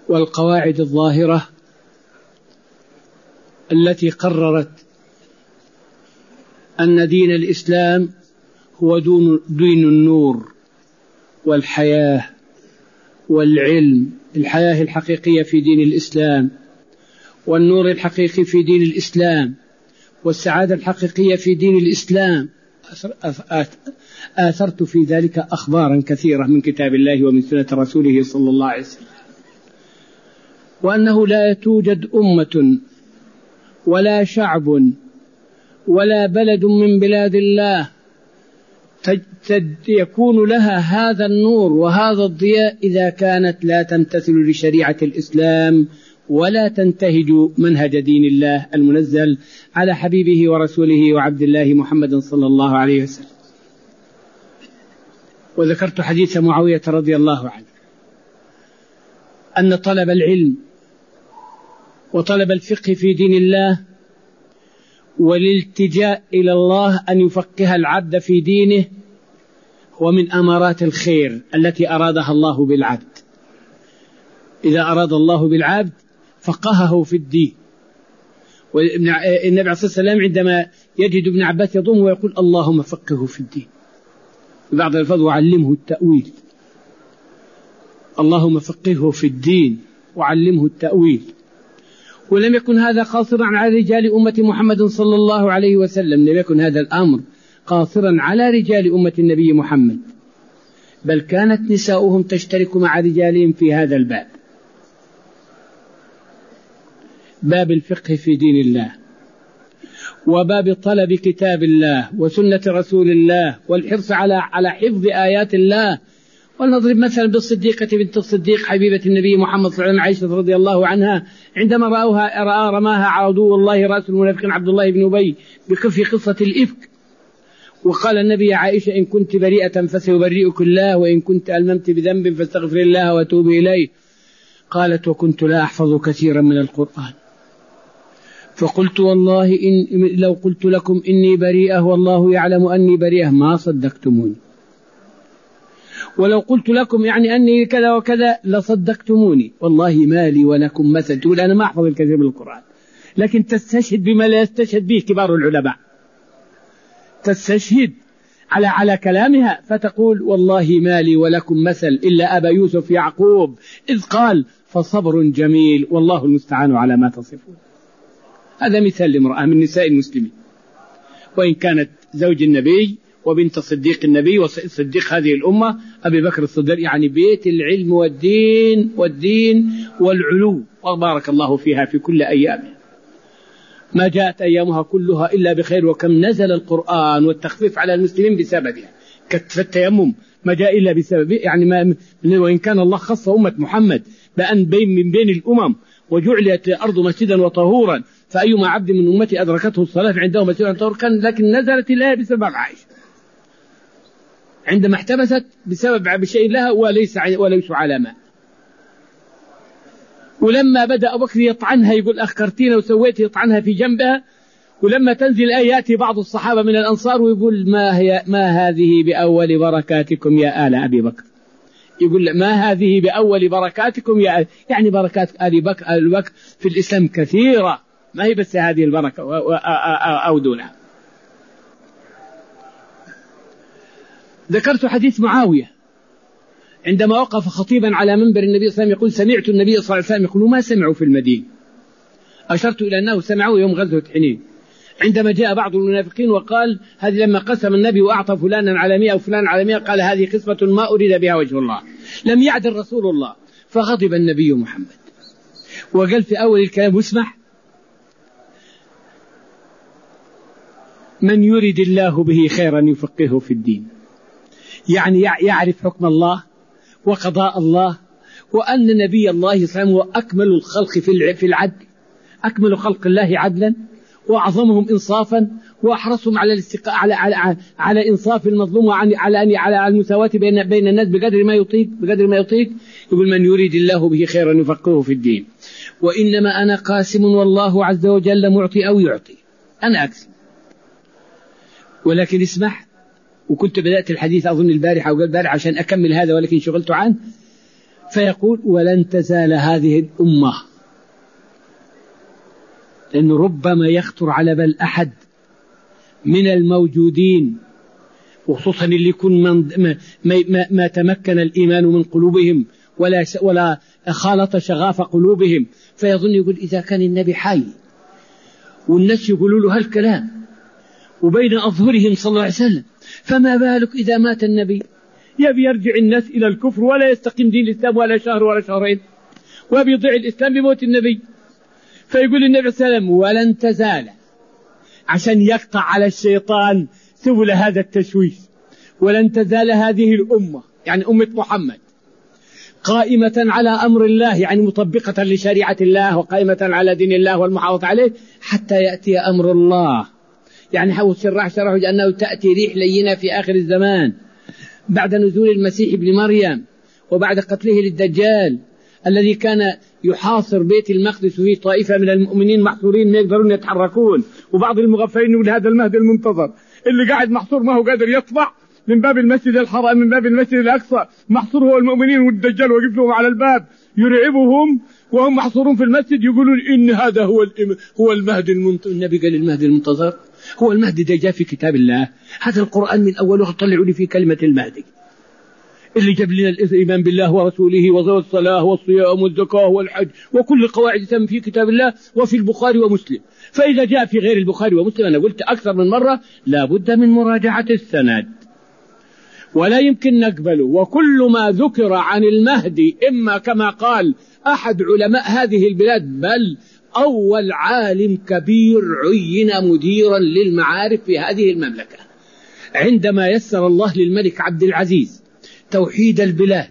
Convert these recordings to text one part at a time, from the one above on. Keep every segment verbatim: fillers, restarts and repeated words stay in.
والقواعد الظاهرة التي قررت أن دين الإسلام هو دين النور والحياة والعلم. الحياة الحقيقية في دين الإسلام، والنور الحقيقي في دين الإسلام، والسعادة الحقيقية في دين الإسلام. آثرت في ذلك أخبارا كثيرة من كتاب الله ومن سنة رسوله صلى الله عليه وسلم، وأنه لا توجد أمة ولا شعب ولا بلد من بلاد الله يكون لها هذا النور وهذا الضياء إذا كانت لا تمتثل لشريعة الإسلام ولا تنتهج منهج دين الله المنزل على حبيبه ورسوله وعبد الله محمد صلى الله عليه وسلم. وذكرت حديث معاوية رضي الله عنه أن طلب العلم وطلب الفقه في دين الله والالتجاء إلى الله أن يفقه العبد في دينه هو من أمارات الخير التي أرادها الله بالعبد. إذا أراد الله بالعبد فقهه في الدين. والنبي عليه الصلاة والسلام عندما يجد ابن عباس يضم ويقول اللهم فقهه في الدين، بعض الألفاظ وعلمه التأويل. اللهم فقهه في الدين وعلمه التأويل. ولم يكن هذا قاصرا على رجال أمة محمد صلى الله عليه وسلم، لم يكن هذا الأمر قاصرا على رجال أمة النبي محمد، بل كانت نساؤهم تشترك مع رجالهم في هذا الباب، باب الفقه في دين الله وباب طلب كتاب الله وسنة رسول الله والحرص على على حفظ آيات الله. ولنضرب مثلا بالصديقة بنت الصديق حبيبة النبي محمد صلى الله عليه وسلم عائشة رضي الله عنها، عندما رأوها رأى رماها عدو الله رأس المنافقين عبد الله بن أبي في قصة الإفك، وقال النبي يا عائشة إن كنت بريئة فسيبرئك الله، وإن كنت ألممت بذنب فاستغفر الله وتوب إليه. قالت وكنت لا أحفظ كثيرا من القرآن، فقلت والله إن لو قلت لكم إني بريئة والله يعلم أني بريئة ما صدقتموني، ولو قلت لكم يعني أني كذا وكذا لصدقتموني، والله ما لي ولكم مثل. تقول أنا ما أحفظ الكثير من القرآن، لكن تستشهد بما لا يستشهد به كبار العلماء، تستشهد على على كلامها فتقول والله ما لي ولكم مثل إلا أبا يوسف يعقوب إذ قال فصبر جميل والله المستعان على ما تصفون. هذا مثال لامرأة من نساء المسلمين، وإن كانت زوج النبي وبنت صديق النبي وصديق هذه الأمة أبي بكر الصديق، يعني بيت العلم والدين والدين والعلو، وبارك الله فيها في كل أيامها. ما جاءت أيامها كلها إلا بخير، وكم نزل القرآن والتخفيف على المسلمين بسببها. كالتيمم ما جاء إلا بسببه، يعني ما وإن كان الله خص أمة محمد بأن بين من بين الأمم وجعلت الأرض مسجدا وطهورا، فأيما عبد من أمتي أدركته الصلاة عنده مسجدا وطهورا كان، لكن نزلت الآية بسبب عائشة عندما احتبست بسبب بشيء لها وليس وليس على ماء. ولما بدأ أبو بكر يطعنها يقول أخرتينا وسويت يطعنها في جنبها، ولما تنزل آيات بعض الصحابة من الأنصار ويقول ما هي ما هذه بأول بركاتكم يا آل أبي بكر، يقول ما هذه بأول بركاتكم يا آل، يعني بركات آل بكر آل بكر في الإسلام كثيرة، ما هي بس هذه البركة أو دونها. ذكرت حديث معاوية عندما وقف خطيبا على منبر النبي صلى الله عليه وسلم يقول سمعت النبي صلى الله عليه وسلم يقول ما سمعوا في المدينة، أشرت إلى أنه سمعوا يوم غزوة حنين، عندما جاء بعض المنافقين وقال هذه لما قسم النبي وأعطى فلانا على مئة وفلان على مئة قال هذه قسمة ما أريد بها وجه الله، لم يعدل رسول الله. فغضب النبي محمد وقال في أول الكلام واسمح من يريد الله به خيرا يفقهه في الدين، يعني يعرف حكم الله وقضاء الله، وأن نبي الله صلى الله عليه وسلم هو أكمل الخلق في العدل، أكمل خلق الله عدلا وأعظمهم إنصافا وأحرصهم على الاستقاء على على على إنصاف المظلوم وعلى على على المساواة بين بين الناس بقدر ما يطيق بقدر ما يطيق. يقول من يريد الله به خيرا يفقهه في الدين. وإنما أنا قاسم والله عز وجل معطي أو يعطي، أنا أقسم. ولكن اسمح، وكنت بدأت الحديث أظن البارحة أو قبل البارحة عشان أكمل هذا ولكن شغلت عنه، فيقول ولن تزال هذه الأمة، لأن ربما يخطر على بال أحد من الموجودين، وخصوصا اللي يكون من ما, ما, ما تمكن الإيمان من قلوبهم ولا, ولا خالط شغاف قلوبهم، فيظن يقول إذا كان النبي حي والناس يقولوا له هالكلام وبين أظهرهم صلى الله عليه وسلم، فما بالك إذا مات النبي؟ يبي يرجع الناس إلى الكفر ولا يستقيم دين الإسلام ولا شهر ولا شهرين، وبيضيع الإسلام بموت النبي. فيقول النبي صلى الله عليه وسلم ولن تزال، عشان يقطع على الشيطان سبل هذا التشويش، ولن تزال هذه الأمة يعني أمة محمد قائمة على أمر الله، يعني مطبقة لشريعة الله وقائمة على دين الله والمحافظة عليه حتى يأتي أمر الله. يعني حول شرح شرح أنه تأتي ريح لينة في آخر الزمان بعد نزول المسيح ابن مريم وبعد قتله للدجال الذي كان يحاصر بيت المقدس وفيه طائفة من المؤمنين محصورين ما يقدرون يتحركون، وبعض المغفلين يقول هذا المهدي المنتظر اللي قاعد محصور ما هو قادر يطلع من باب المسجد الحرام من باب المسجد الأقصى، محصور هو المؤمنين والدجال وقف لهم على الباب يرعبهم وهم محصورون في المسجد، يقولون إن هذا هو هو المهدي المنتظر. النبي قال المهدي المنتظر هو المهدي ده جاء في كتاب الله، هذا القرآن من أوله طلعوا لي في كلمة المهدي اللي جاب لنا الإيمان بالله ورسوله والصلاة والصيام والزكاة والحج وكل قواعد تم في كتاب الله وفي البخاري ومسلم. فإذا جاء في غير البخاري ومسلم أنا قلت أكثر من مرة لا بد من مراجعة السند ولا يمكن نقبله. وكل ما ذكر عن المهدي إما كما قال أحد علماء هذه البلاد بل أول عالم كبير عين مديرا للمعارف في هذه المملكة عندما يسر الله للملك عبد العزيز توحيد البلاد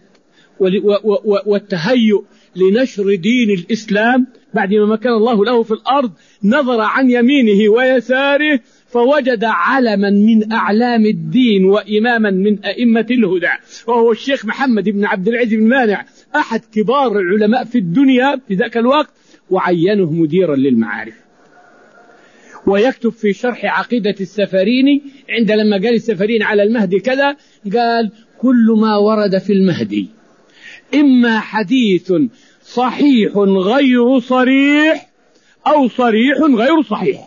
والتهيؤ لنشر دين الإسلام بعد ما مكن الله له في الأرض، نظر عن يمينه ويساره فوجد علما من أعلام الدين وإماما من أئمة الهدى وهو الشيخ محمد بن عبد العزيز بن مانع أحد كبار العلماء في الدنيا في ذاك الوقت، وعينه مديرا للمعارف. ويكتب في شرح عقيدة السفريني عند لما قال السفريني على المهدي كذا قال كل ما ورد في المهدي إما حديث صحيح غير صريح أو صريح غير صحيح.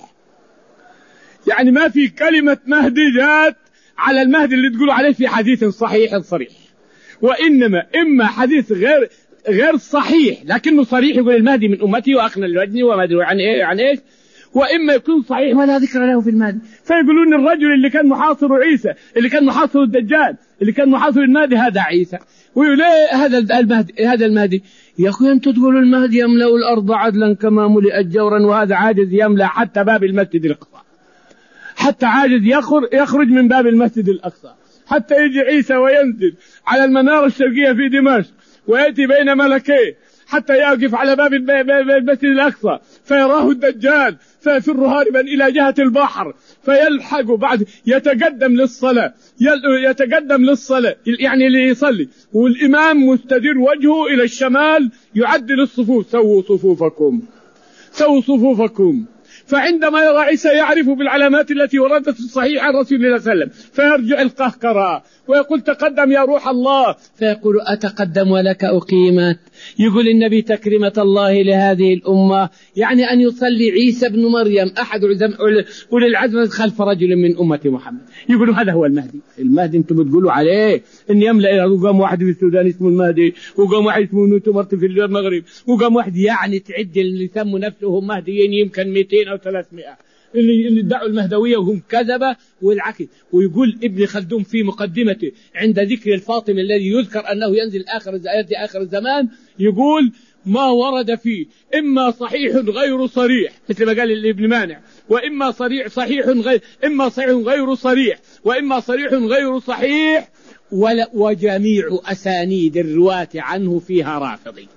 يعني ما في كلمة مهدي جاءت على المهدي اللي تقولوا عليه في حديث صحيح صريح، وإنما إما حديث غير غير صحيح لكنه صريح يقول المهدي من أمتي وأقنى الوجن وما أدري عن إيه عن إيش، وإما يكون صحيح ولا ذكر له في المهدي. فيقولون الرجل اللي كان محاصر عيسى اللي كان محاصر الدجال اللي كان محاصر المهدي هذا عيسى، ويقول ايه هذا المهدي هذا المهدي. يا أخي أنتم تقولوا المهدي يملأ الأرض عدلا كما ملئت جورا، وهذا عاجز يملأ حتى باب المسجد الأقصى، حتى عاجز يخرج من باب المسجد الأقصى، حتى يجي عيسى وينزل على المنارة الشرقية في دمشق ويأتي بين ملكيه حتى يقف على باب المسجد الأقصى فيراه الدجال فيفر هاربا إلى جهة البحر فيلحق بعد يتقدم للصلاة يتقدم للصلاة يعني ليصلي والإمام مستدير وجهه إلى الشمال يعدل الصفوف، سووا صفوفكم سووا صفوفكم. فعندما يرى عيسى يعرف بالعلامات التي وردت في الصحيح عن رسول الله صلى الله عليه وسلم فيرجع القهقرة ويقول تقدم يا روح الله، فيقول أتقدم ولك أقيمت. يقول النبي تكريمة الله لهذه الأمة يعني أن يصلي عيسى بن مريم أحد أولي العزم خلف رجل من أمة محمد. يقولوا هذا هو المهدي. المهدي أنتم بتقولوا عليه إن يملأ، وقام واحد في السودان اسمه المهدي، وقام واحد اسمه نوتو مرتي في المغرب، وقام واحد يعني تعد اللي يسموا نفسهم مهديين يمكن مئتين أو ثلاثمائة اللي اللي ادعوا المهدوية وهم كذبة والعكس. ويقول ابن خلدون في مقدمته عند ذكر الفاطمي الذي يذكر أنه ينزل آخر آخر الزمان يقول ما ورد فيه إما صحيح غير صريح مثل ما قال ابن مانع، وإما صريح صحيح غير إما صحيح غير صريح وإما صريح غير صحيح، وجميع أسانيد الرواة عنه فيها رافضي.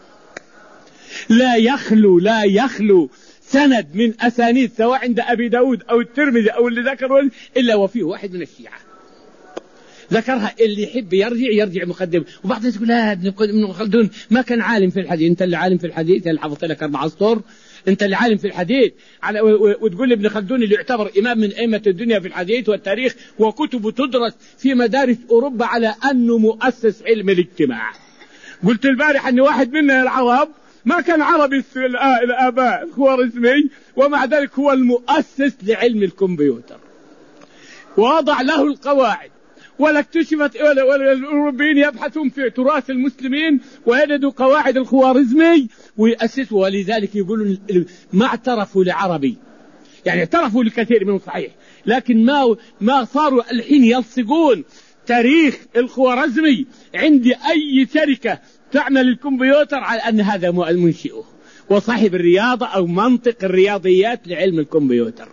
لا يخلو لا يخلو سند من أسانيد سواء عند أبي داود أو الترمذي أو اللي ذكروا إلا وفيه واحد من الشيعة ذكرها. اللي يحب يرجع يرجع مقدم. وبعض الناس يقول لا ابن خلدون ما كان عالم في الحديث. أنت اللي عالم في الحديث اللي حفظت لك أربع أسطر، أنت اللي عالم في الحديث على وتقول ابن خلدون اللي يعتبر إمام من أئمة الدنيا في الحديث والتاريخ وكتبه تدرس في مدارس أوروبا على أنه مؤسس علم الاجتماع. قلت البارح أن واحد منا العرب ما كان عربي الآباء الخوارزمي، ومع ذلك هو المؤسس لعلم الكمبيوتر ووضع له القواعد، ولا اكتشفت ولا الأوروبيين يبحثون في تراث المسلمين ويجدوا قواعد الخوارزمي ويأسسوا. ولذلك يقولون ما اعترفوا لعربي، يعني اعترفوا لكثير منهم صحيح، لكن ما ما صاروا الحين يلصقون تاريخ الخوارزمي عند أي شركة تعمل الكمبيوتر على أن هذا المنشئه وصاحب الرياضة أو منطق الرياضيات لعلم الكمبيوتر.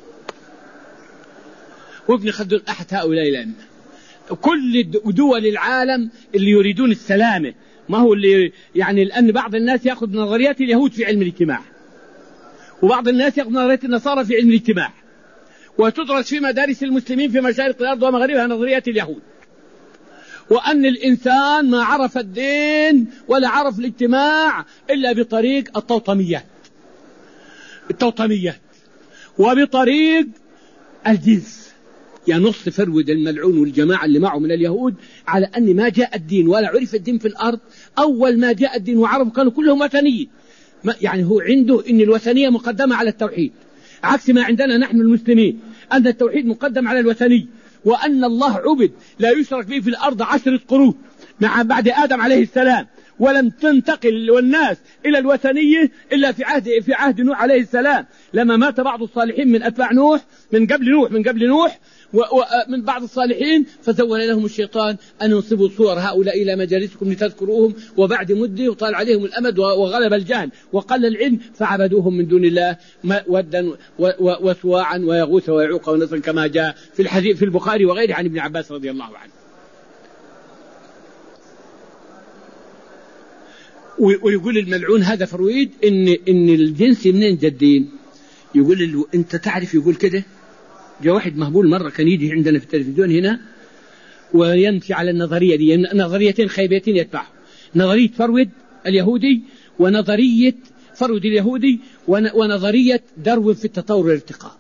وابن خلدون أحد هؤلاء الأئمة. كل دول العالم اللي يريدون السلامة، ما هو اللي يعني لأن بعض الناس يأخذ نظريات اليهود في علم الاجتماع، وبعض الناس يأخذ نظريات النصارى في علم الاجتماع، وتدرس في مدارس المسلمين في مشارق الأرض ومغاربها نظريات اليهود، وأن الإنسان ما عرف الدين ولا عرف الاجتماع إلا بطريق التوطميات التوطميات وبطريق الجنس. ينص فرود الملعون والجماعة اللي معه من اليهود على أن ما جاء الدين ولا عرف الدين في الأرض، أول ما جاء الدين وعرفوا كانوا كلهم وثنيين. يعني هو عنده أن الوثنية مقدمة على التوحيد، عكس ما عندنا نحن المسلمين أن التوحيد مقدم على الوثني، وأن الله عبد لا يشرك به في الأرض عشرة قرون مع بعد آدم عليه السلام، ولم تنتقل والناس إلى الوثنية إلا في عهد في عهد نوح عليه السلام، لما مات بعض الصالحين من أتباع نوح من قبل نوح من قبل نوح ومن بعض الصالحين، فزول لهم الشيطان أن ينصبوا صور هؤلاء إلى مجالسكم لتذكروهم، وبعد مدة وطال عليهم الأمد وغلب الجهل وقل العلم فعبدوهم من دون الله ودا وسواعا ويغوث ويعوق ونسرا، كما جاء في الحديث في البخاري وغيره عن ابن عباس رضي الله عنه. ويقول الملعون هذا فرويد إن إن الجنس منين جدين، يقول ال... أنت تعرف يقول كده. جاء واحد مهبول مرة كان يجي عندنا في التلفزيون هنا ويمشي على النظرية دي، نظريتين خيبتين يتبعه، نظرية فرويد اليهودي ونظرية فرويد اليهودي ونظرية داروين في التطور والارتقاء،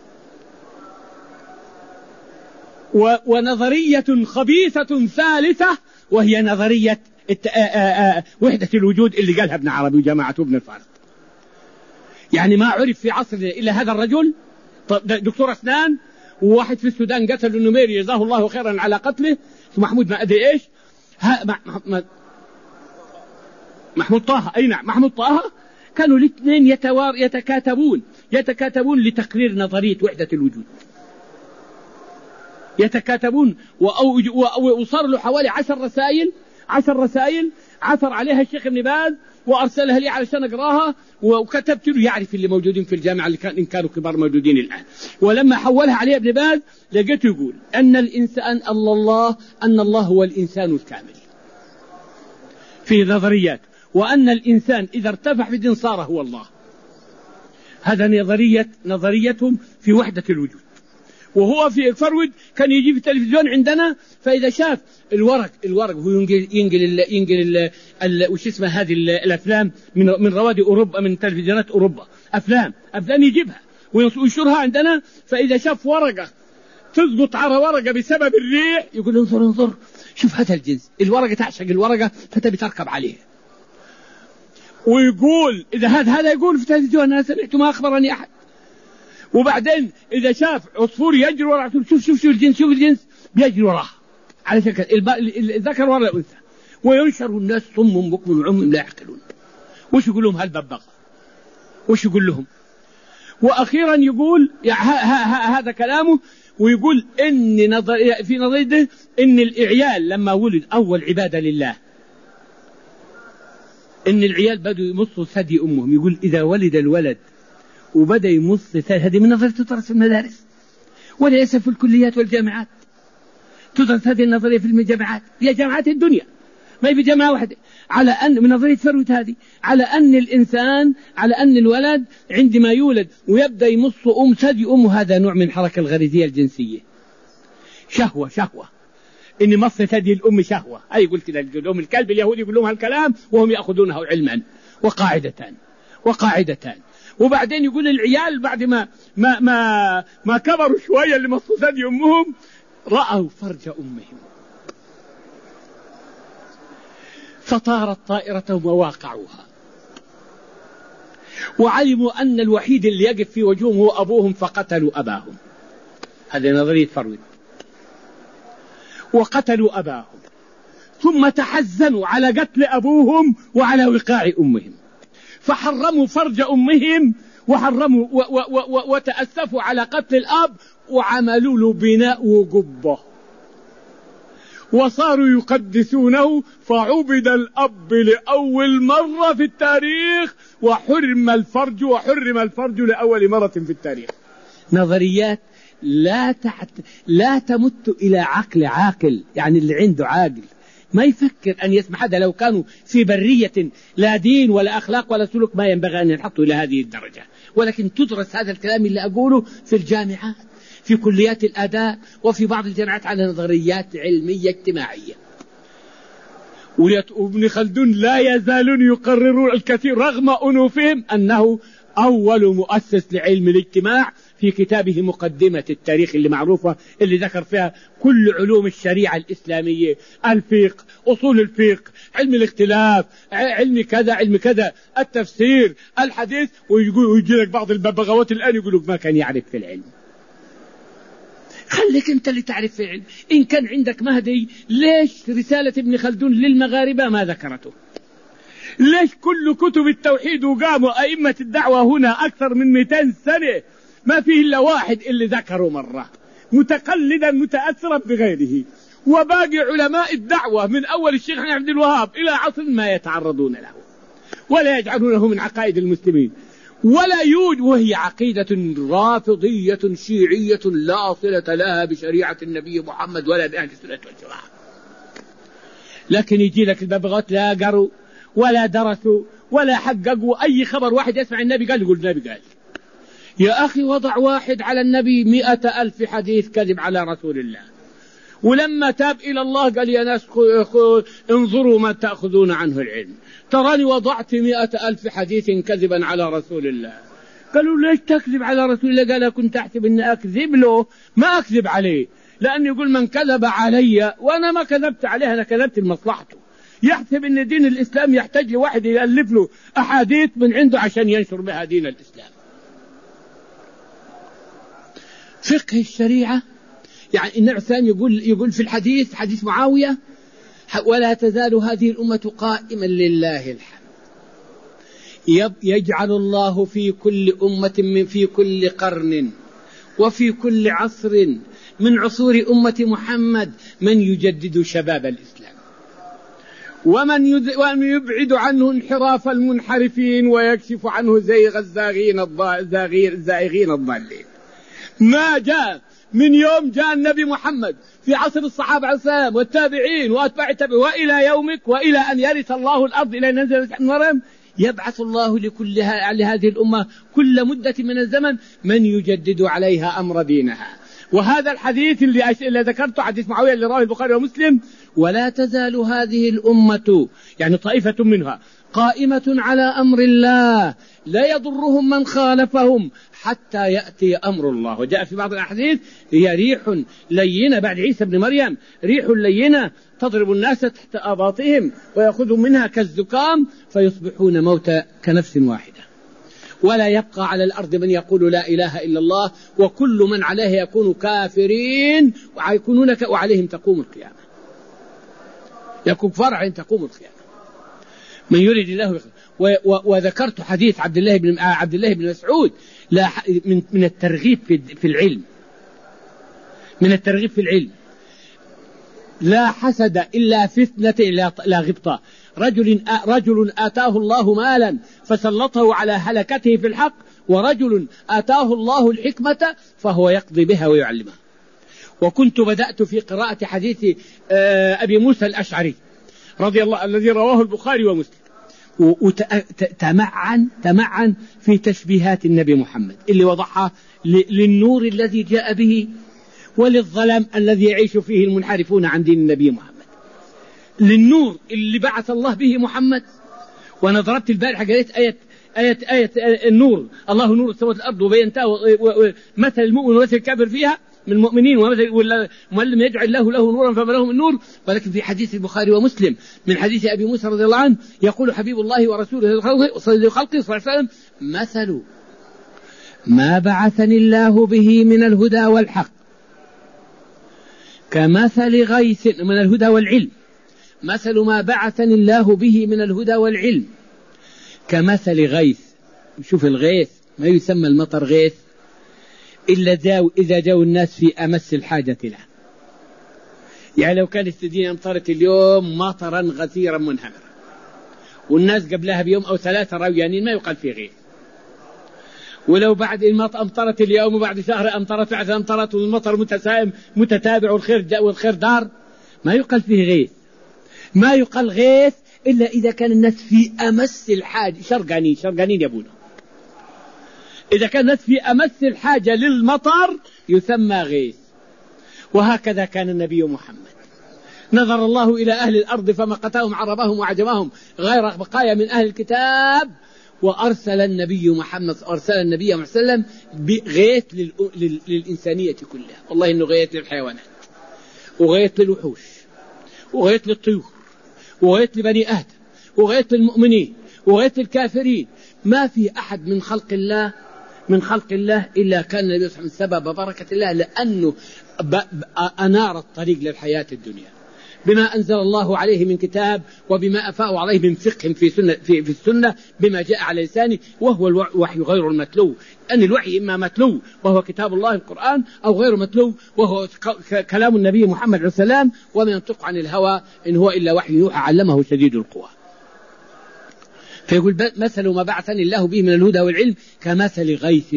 ونظرية خبيثة ثالثة وهي نظرية وحدة الوجود اللي قالها ابن عربي وجماعته ابن الفارض. يعني ما عرف في عصر إلا هذا الرجل دكتور أسنان، وواحد في السودان قتل النميري جزاه الله خيرا على قتله محمود ما أدري إيش ها محمود طه أي نعم محمود طه. كانوا الاثنين يتوار يتكاتبون يتكاتبون لتقرير نظرية وحدة الوجود، يتكاتبون وصار له حوالي عشر رسائل عشر رسائل عثر عليها الشيخ ابن باز وأرسلها لي علشان أقراها، وكتبت له يعرف اللي موجودين في الجامعة اللي كان إن كانوا كبار موجودين الآن. ولما حولها عليه ابن باز لقيته يقول أن الإنسان الله أن الله هو الإنسان الكامل في نظريات، وأن الإنسان إذا ارتفع في الدين صار هو الله. هذا نظرية نظريتهم في وحدة الوجود. وهو في الفرود كان يجي في التلفزيون عندنا، فإذا شاف الورق الورق هو ينقل ينقل ال ينقل ال وش اسمه هذه الأفلام من من روادي أوروبا من تلفزيونات أوروبا، أفلام أفلام يجيبها وينشرها عندنا، فإذا شاف ورقة تضغط على ورقة بسبب الريح يقول انظر انظر شوف هذا الجنس، الورقة تعشق الورقة فتبي تركب عليها. ويقول إذا هذا هذا يقول في التلفزيون أنا سمعت ما أخبرني أحد. وبعدين إذا شاف عصفور يجري وراء شوف شوف شوف الجنس شوف الجنس بيجري وراه على شكل الذكر وراء الأنثى، وينشر الناس صم بكم وعم لا يعقلون. وش يقول لهم هالببغاء؟ وش يقول لهم؟ وأخيرا يقول هذا كلامه، ويقول إن نظر في نظريته إن الإعيال لما ولد أول عبادة لله، إن العيال بدوا يمصوا ثدي أمهم. يقول إذا ولد الولد وبدأ يمص ثدي، هذه من نظرية تدرس في المدارس وليس في الكليات والجامعات، تدرس هذه النظرية في الجامعات، هي جامعات الدنيا ما هي في جامعة واحدة، على أن من نظرية فرويد هذه على أن الإنسان على أن الولد عندما يولد ويبدأ يمص أم ثدي أمه هذا نوع من الحركة الغريزية الجنسية، شهوة شهوة إن مص ثدي الأم شهوة. أي قلت لهم الكلب اليهودي يقول لهم هالكلام وهم يأخذونه علما وقاعدتان وقاعدتان. وبعدين يقول العيال بعد ما ما ما, ما كبروا شوية اللي مصوا ثدي أمهم رأوا فرج أمهم، فطارت طائرتهم وواقعوها، وعلموا أن الوحيد اللي يقف في وجههم هو أبوهم فقتلوا أباهم. هذه نظرية فرويد. وقتلوا أباهم ثم تحزنوا على قتل أبوهم وعلى وقاع أمهم، فحرموا فرج أمهم وحرموا و و و وتأسفوا على قتل الأب، وعملوا له بناء وقبة وصاروا يقدسونه، فعبد الأب لأول مرة في التاريخ، وحرم الفرج وحرم الفرج لأول مرة في التاريخ. نظريات لا تحت لا تمت إلى عقل عاقل، يعني اللي عنده عاقل ما يفكر أن يسمح. هذا لو كانوا في برية لا دين ولا أخلاق ولا سلوك ما ينبغي أن ينحطوا إلى هذه الدرجة، ولكن تدرس هذا الكلام اللي أقوله في الجامعات، في كليات الآداب، وفي بعض الجامعات على نظريات علمية اجتماعية. وابن خلدون لا يزالون يقررون الكثير رغم أنوفهم أنه أول مؤسس لعلم الاجتماع، في كتابه مقدمة التاريخ اللي معروفة، اللي ذكر فيها كل علوم الشريعة الإسلامية، الفقه، أصول الفقه، علم الاختلاف، علم كذا علم كذا، التفسير، الحديث. ويجي لك بعض الببغاوات الآن يقولوا ما كان يعرف في العلم. خليك أنت اللي تعرف في العلم. إن كان عندك مهدي، ليش رسالة ابن خلدون للمغاربة ما ذكرته؟ ليش كل كتب التوحيد وقاموا أئمة الدعوة هنا أكثر من مئتين سنة ما فيه إلا واحد اللي ذكره مرة، متقلدا متأثرا بغيره، وباقي علماء الدعوة من أول الشيخ عبد الوهاب إلى عصر ما يتعرضون له ولا يجعلونه من عقائد المسلمين ولا يوجد، وهي عقيدة رافضية شيعية لا صلة لها بشريعة النبي محمد ولا بأهل السنة والجماعة. لكن يجي لك الببغات لا قروا ولا درسوا ولا حققوا أي خبر. واحد يسمع النبي قال يقول النبي قال. يا أخي وضع واحد على النبي مئة ألف حديث كذب على رسول الله، ولما تاب إلى الله قال يا ناس انظروا ما تأخذون عنه العلم، تراني وضعت مئة ألف حديث كذبا على رسول الله. قالوا ليش تكذب على رسول الله؟ قال كنت أحسب أن أكذب له، ما أكذب عليه، لأنه يقول من كذب علي وأنا ما كذبت عليه، أنا كذبت لمصلحته. يحسب أن دين الإسلام يحتاج لواحد يألف له أحاديث من عنده عشان ينشر بها دين الإسلام. فقه الشريعة، يعني النبي الثاني يقول يقول في الحديث حديث معاوية: ولا تزال هذه الأمة قائما لله الحمد، يجعل الله في كل أمة من في كل قرن وفي كل عصر من عصور أمة محمد من يجدد شباب الإسلام، ومن يبعد عنه انحراف المنحرفين ويكشف عنه زيغ الزاغين الزائغين الضالين. ما جاء من يوم جاء النبي محمد في عصر الصحابة عليه السلام والتابعين وأتباع التابعين وإلى يومك وإلى أن يرث الله الأرض إلى نزل مريم، يبعث الله لكل لهذه الأمة كل مدة من الزمن من يجدد عليها أمر دينها. وهذا الحديث اللي, اللي ذكرته حديث معاوية اللي رواه البخاري ومسلم: ولا تزال هذه الأمة، يعني طائفة منها، قائمة على أمر الله لا يضرهم من خالفهم حتى يأتي أمر الله. وجاء في بعض الأحاديث: هي ريح لينة بعد عيسى بن مريم، ريح لينة تضرب الناس تحت أباطهم ويأخذ منها كالزكام فيصبحون موتى كنفس واحدة، ولا يبقى على الأرض من يقول لا إله إلا الله، وكل من عليه يكون كافرين ويكونون وعليهم تقوم القيامة، يكون فرع تقوم القيامة من يريد الله. وذكرت حديث عبد الله بن عبد الله بن مسعود لا من من الترغيب في العلم، من الترغيب في العلم: لا حسد إلا في اثنتين لا غبطة، رجل رجل آتاه الله مالا فسلطه على هلكته في الحق، ورجل آتاه الله الحكمة فهو يقضي بها ويعلمها. وكنت بدأت في قراءة حديث أبي موسى الأشعري رضي الله الذي رواه البخاري ومسلم، وتمعن تمعن في تشبيهات النبي محمد اللي وضعها للنور الذي جاء به وللظلام الذي يعيش فيه المنحرفون عن دين النبي محمد، للنور اللي بعث الله به محمد. وانا ضربت البارحة قريت آية آية آية النور: الله نور السماوات والأرض وبينتها مثل المؤمن ومثل الكافر فيها، من المؤمنين ومن لم يجعل الله له نورا فما له من نور. ولكن في حديث البخاري ومسلم من حديث أبي موسى رضي الله عنه يقول حبيب الله ورسوله صلى الله عليه وسلم: مثل ما بعثني الله به من الهدى والحق كمثل غيث، من الهدى والعلم، مثل ما بعثني الله به من الهدى والعلم كمثل غيث. شوف الغيث ما يسمى المطر غيث إلا جاو إذا جاءوا الناس في أمس الحاجة له. يعني لو كانت الدنيا أمطرت اليوم مطرا غزيرا منهمرا والناس قبلها بيوم أو ثلاثة رويانين ما يقال فيه غيث. ولو بعد المطر أمطرت اليوم وبعد شهر أمطرت بعد أمطرت والمطر متسائم متتابع والخير والخير دار ما يقال فيه غيث. ما يقال غيث إلا إذا كان الناس في أمس الحاجة، شرقانين شرقانين يبونه. إذا كان الناس في أمس الحاجة للمطر يسمى غيث. وهكذا كان النبي محمد، نظر الله إلى أهل الأرض فمقتهم عربهم وعجمهم غير بقايا من أهل الكتاب، وأرسل النبي محمد أرسل النبي محمد صلى الله عليه وسلم بغيث للإنسانية كلها. والله إنه غيث للحيوانات وغيث للوحوش وغيث للطيور وغيث لبني آدم وغيث للمؤمنين وغيث للكافرين. ما في أحد من خلق الله من خلق الله إلا كان النبي صلى الله عليه وسلم سبب بركة الله، لأنه أنار الطريق للحياة الدنيا بما أنزل الله عليه من كتاب وبما أفاء عليه من فقه في, سنة في, في السنة بما جاء على لسانه، وهو الوحي غير المتلو. أن الوحي إما متلو وهو كتاب الله القرآن أو غير متلو وهو كلام النبي محمد عليه السلام، وما ينطق عن الهوى إن هو إلا وحي يوحى علمه شديد القوى. فيقول مثل ما بعثني الله به من الهدى والعلم كمثل غيث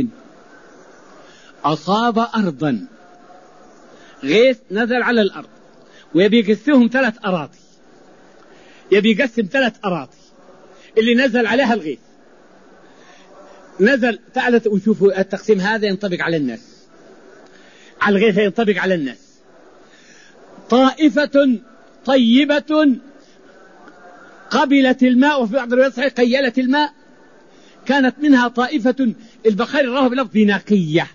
أصاب أرضا. غيث نزل على الأرض ويبي يقسمهم ثلاث أراضي، يبي يقسم ثلاث أراضي اللي نزل عليها الغيث. نزل تعالوا وشوفوا التقسيم هذا ينطبق على الناس، على الغيث ينطبق على الناس. طائفة طيبة قبلت الماء، وفي بعض الروايات صحيح قيلت الماء. كانت منها طائفة البخاري راه بلفظ نقية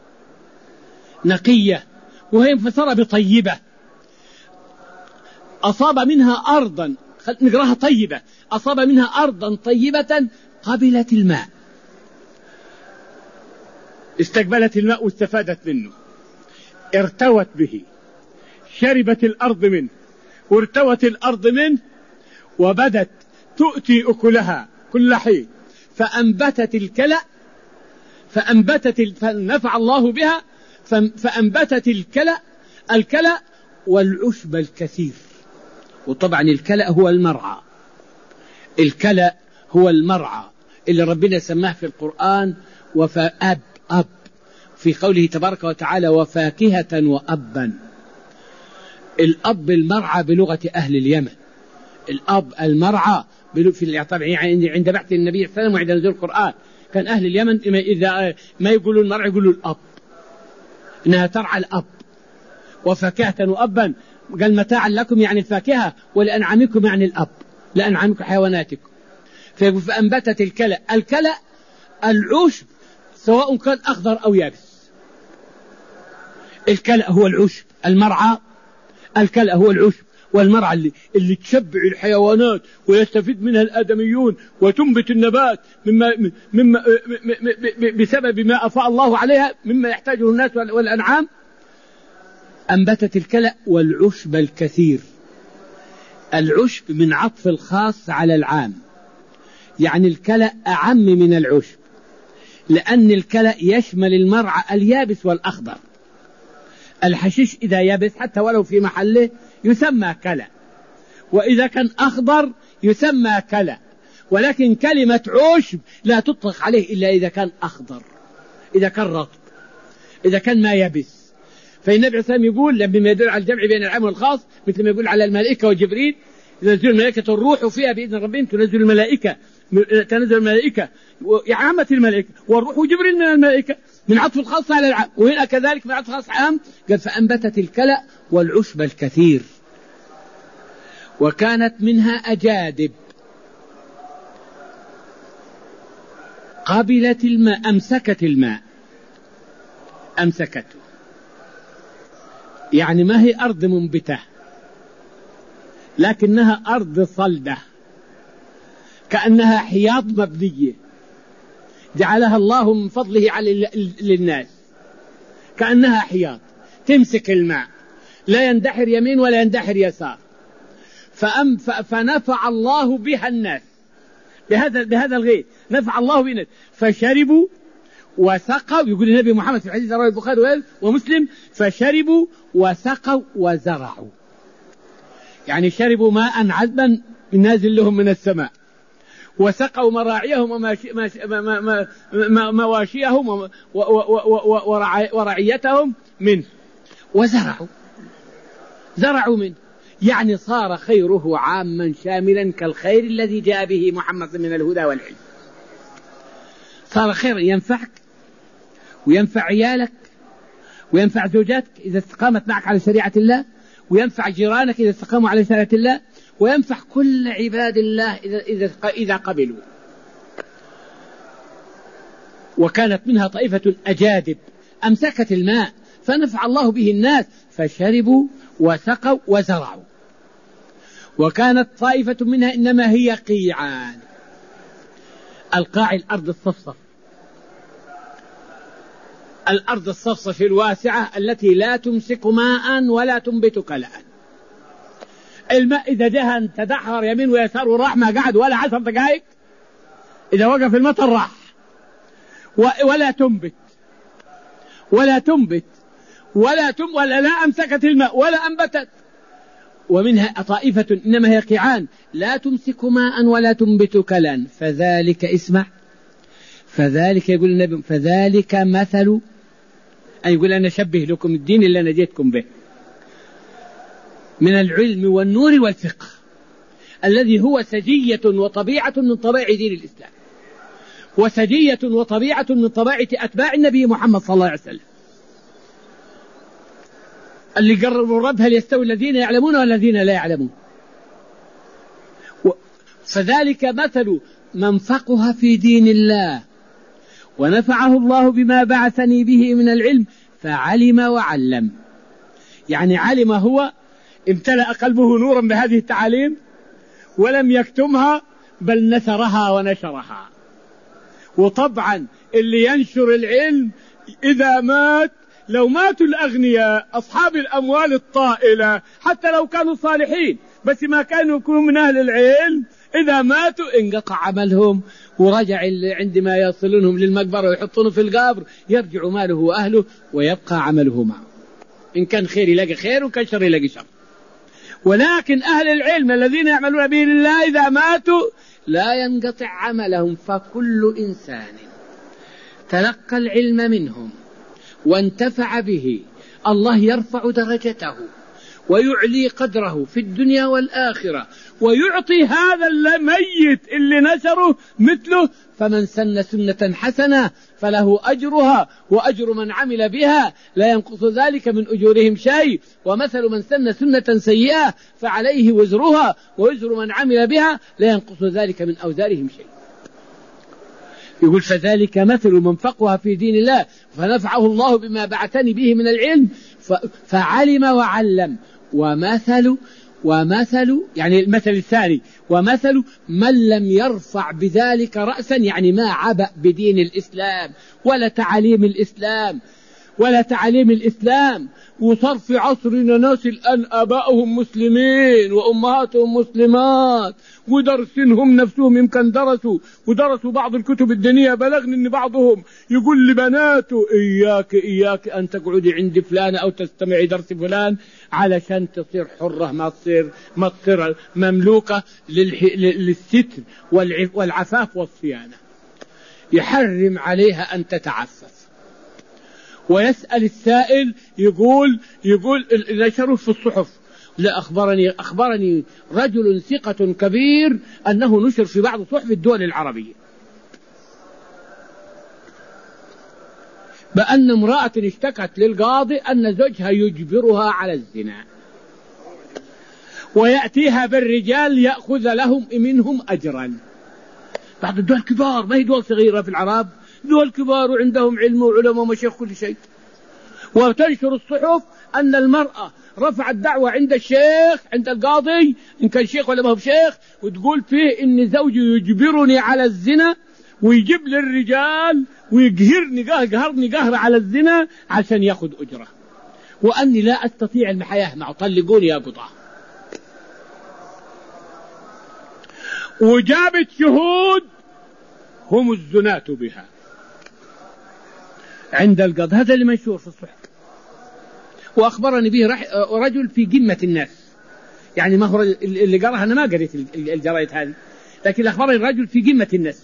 نقية وهي مفسرة بطيبة. أصاب منها أرضا، نقراها طيبة، أصاب منها أرضا طيبة قبلت الماء، استقبلت الماء واستفادت منه، ارتوت به، شربت الأرض منه وارتوت الأرض منه، وبدت تؤتي أكلها كل حين، فأنبتت الكلأ فأنبتت فنفع الله بها فأنبتت الكلأ الكلأ والعشب الكثير. وطبعا الكلأ هو المرعى، الكلأ هو المرعى اللي ربنا سماه في القرآن وفأب أب في قوله تبارك وتعالى وفاكهة وأبا. الأب المرعى بلغة أهل اليمن، الأب المرعى في عند بعث النبي صلى الله عليه وسلم وعند نزول القرآن كان أهل اليمن إذا ما يقولوا المرعى يقولوا الأب، إنها ترعى الأب. وفاكهة وأبا قال متاعا لكم يعني الفاكهة ولأنعامكم يعني الأب، لأنعامكم حيواناتكم. فيقول فأنبتت الكلأ، الكلأ العشب سواء كان أخضر أو يابس. الكلأ هو العشب، المرعى الكلأ هو العشب والمرعى اللي, اللي تشبع الحيوانات ويستفيد منها الآدميون وتنبت النبات مما, مما بسبب ما أفاء الله عليها مما يحتاجه الناس والأنعام. أنبتت الكلأ والعشب الكثير. العشب من عطف الخاص على العام، يعني الكلأ أعم من العشب، لأن الكلأ يشمل المرعى اليابس والأخضر. الحشيش إذا يابس حتى ولو في محله يسمى كلأ، وإذا كان أخضر يسمى كلأ. ولكن كلمة عشب لا تطلق عليه إلا إذا كان أخضر، إذا كان رطب، إذا كان ما يبس. فالنبي عليه الصلاة والسلام يقول لما يدل على الجمع بين العام والخاص مثل ما يقول على الملائكة وجبريل تنزل الملائكة الروح فيها بإذن ربهم، تنزل الملائكة تنزل الملائكة عامة الملائكة والروح وجبريل من الملائكة، من عطف الخاص على العام. وهنا كذلك من عطف الخاص عام قال فأنبتت الكلأ والعشب الكثير. وكانت منها أجادب قبلت الماء، أمسكت الماء أمسكته يعني ما هي أرض منبتة لكنها أرض صلدة، كأنها حياض مبنية جعلها الله من فضله على للناس، كأنها حياض تمسك الماء لا يندحر يمين ولا يندحر يسار. فأم فنفع الله بها الناس بهذا بهذا الغيث، نفع الله بها الناس فشربوا وسقوا. يقول النبي محمد في الحديث رواه البخاري ومسلم: فشربوا وسقوا وزرعوا. يعني شربوا ماء عذبا نازل لهم من السماء، وسقوا مراعيهم ومواشيهم ورعيتهم منه، وزرعوا زرعوا منه. يعني صار خيره عاما شاملا كالخير الذي جاء به محمد من الهدى والعلم. صار خير ينفعك وينفع عيالك وينفع زوجاتك إذا استقامت معك على شريعة الله، وينفع جيرانك إذا استقاموا على شريعة الله، وينفع كل عباد الله إذا, إذا, إذا قبلوا. وكانت منها طائفة أجادب أمسكت الماء فنفع الله به الناس فشربوا وسقوا وزرعوا. وكانت طائفة منها إنما هي قيعان. القاع الأرض الصفصف، الأرض الصفصف الواسعة التي لا تمسك ماء ولا تنبت كلاء. الماء إذا جهن تدحر يمين ويسار وراح ما قعد ولا عشر دقائق، إذا وقف المطر راح، ولا تنبت ولا تنبت ولا تم ولا لا أمسكت الماء ولا أنبتت. ومنها طائفة إنما هي قيعان لا تمسك ماء ولا تنبت كلا. فذلك اسمع، فذلك يقول النبي فذلك مثل، أن يقول أنا أشبه لكم الدين اللي أنا جيتكم به من العلم والنور والفقه الذي هو سجية وطبيعة من طبائع دين الإسلام، وسجية وطبيعة من طبائع أتباع النبي محمد صلى الله عليه وسلم، اللي قرروا الرب هل يستوي الذين يعلمون والذين لا يعلمون. فذلك مثل منفقها في دين الله، ونفعه الله بما بعثني به من العلم فعلم وعلم. يعني علم، هو امتلأ قلبه نورا بهذه التعاليم ولم يكتمها بل نثرها ونشرها. وطبعا اللي ينشر العلم إذا مات، لو ماتوا الأغنياء أصحاب الأموال الطائلة حتى لو كانوا صالحين بس ما كانوا يكونوا من أهل العلم، إذا ماتوا انقطع عملهم ورجع عندما يصلونهم للمقبرة ويحطونه في القبر يرجع ماله وأهله ويبقى عمله معه. إن كان خير يلاقي خير وإن كان شر يلاقي شر. ولكن أهل العلم الذين يعملون به لله إذا ماتوا لا ينقطع عملهم. فكل إنسان تلقى العلم منهم وانتفع به الله يرفع درجته ويعلي قدره في الدنيا والآخرة، ويعطي هذا الميت اللي نشره مثله. فمن سن سنة حسنة فله أجرها وأجر من عمل بها لا ينقص ذلك من أجورهم شيء، ومثل من سن سنة سيئة فعليه وزرها ووزر من عمل بها لا ينقص ذلك من أوزارهم شيء. يقول فذلك مثل منفقها في دين الله فنفعه الله بما بعثني به من العلم فعلم وعلم. ومثل ومثل يعني المثل الثاني، ومثل من لم يرفع بذلك رأسا، يعني ما عبأ بدين الإسلام ولا تعاليم الإسلام ولا تعاليم الإسلام. وصار في عصرنا ناس الآن آباؤهم مسلمين وأمهاتهم مسلمات ودرسينهم نفسهم يمكن درسوا ودرسوا بعض الكتب الدينية. بلغني أن بعضهم يقول لبناته إياك إياك أن تقعدي عند فلان أو تستمعي درس فلان علشان تصير حرة، ما تصير ما تصير مملوكة للستر والعفاف والصيانة. يحرم عليها أن تتعفف. ويسأل السائل يقول يقول نشره في الصحف، لا أخبرني أخبرني رجل ثقة كبير أنه نشر في بعض صحف الدول العربية بأن امرأة اشتكت للقاضي أن زوجها يجبرها على الزنا ويأتيها بالرجال يأخذ لهم منهم أجرا. بعض الدول كبار، ما هي دول صغيرة في العرب، دول كبار وعندهم علم وعلماء ومشايخ كل شيء. وتنشر الصحف أن المرأة رفعت دعوة عند الشيخ عند القاضي إن كان شيخ ولا ما هو شيخ، وتقول فيه إن زوجي يجبرني على الزنا ويجيب لي الرجال ويقهرني قهرني قهر على الزنا عشان يأخذ أجرة، وأني لا أستطيع الحياة معه، طلقوني يا قطع. وجابت شهود هم الزناة بها عند القاضي، هذا اللي منشور في الصحف. وأخبرني به رجل في قمة الناس، يعني ما هو اللي قرأها، أنا ما قريت الجرائد هذه، لكن أخبرني الرجل في قمة الناس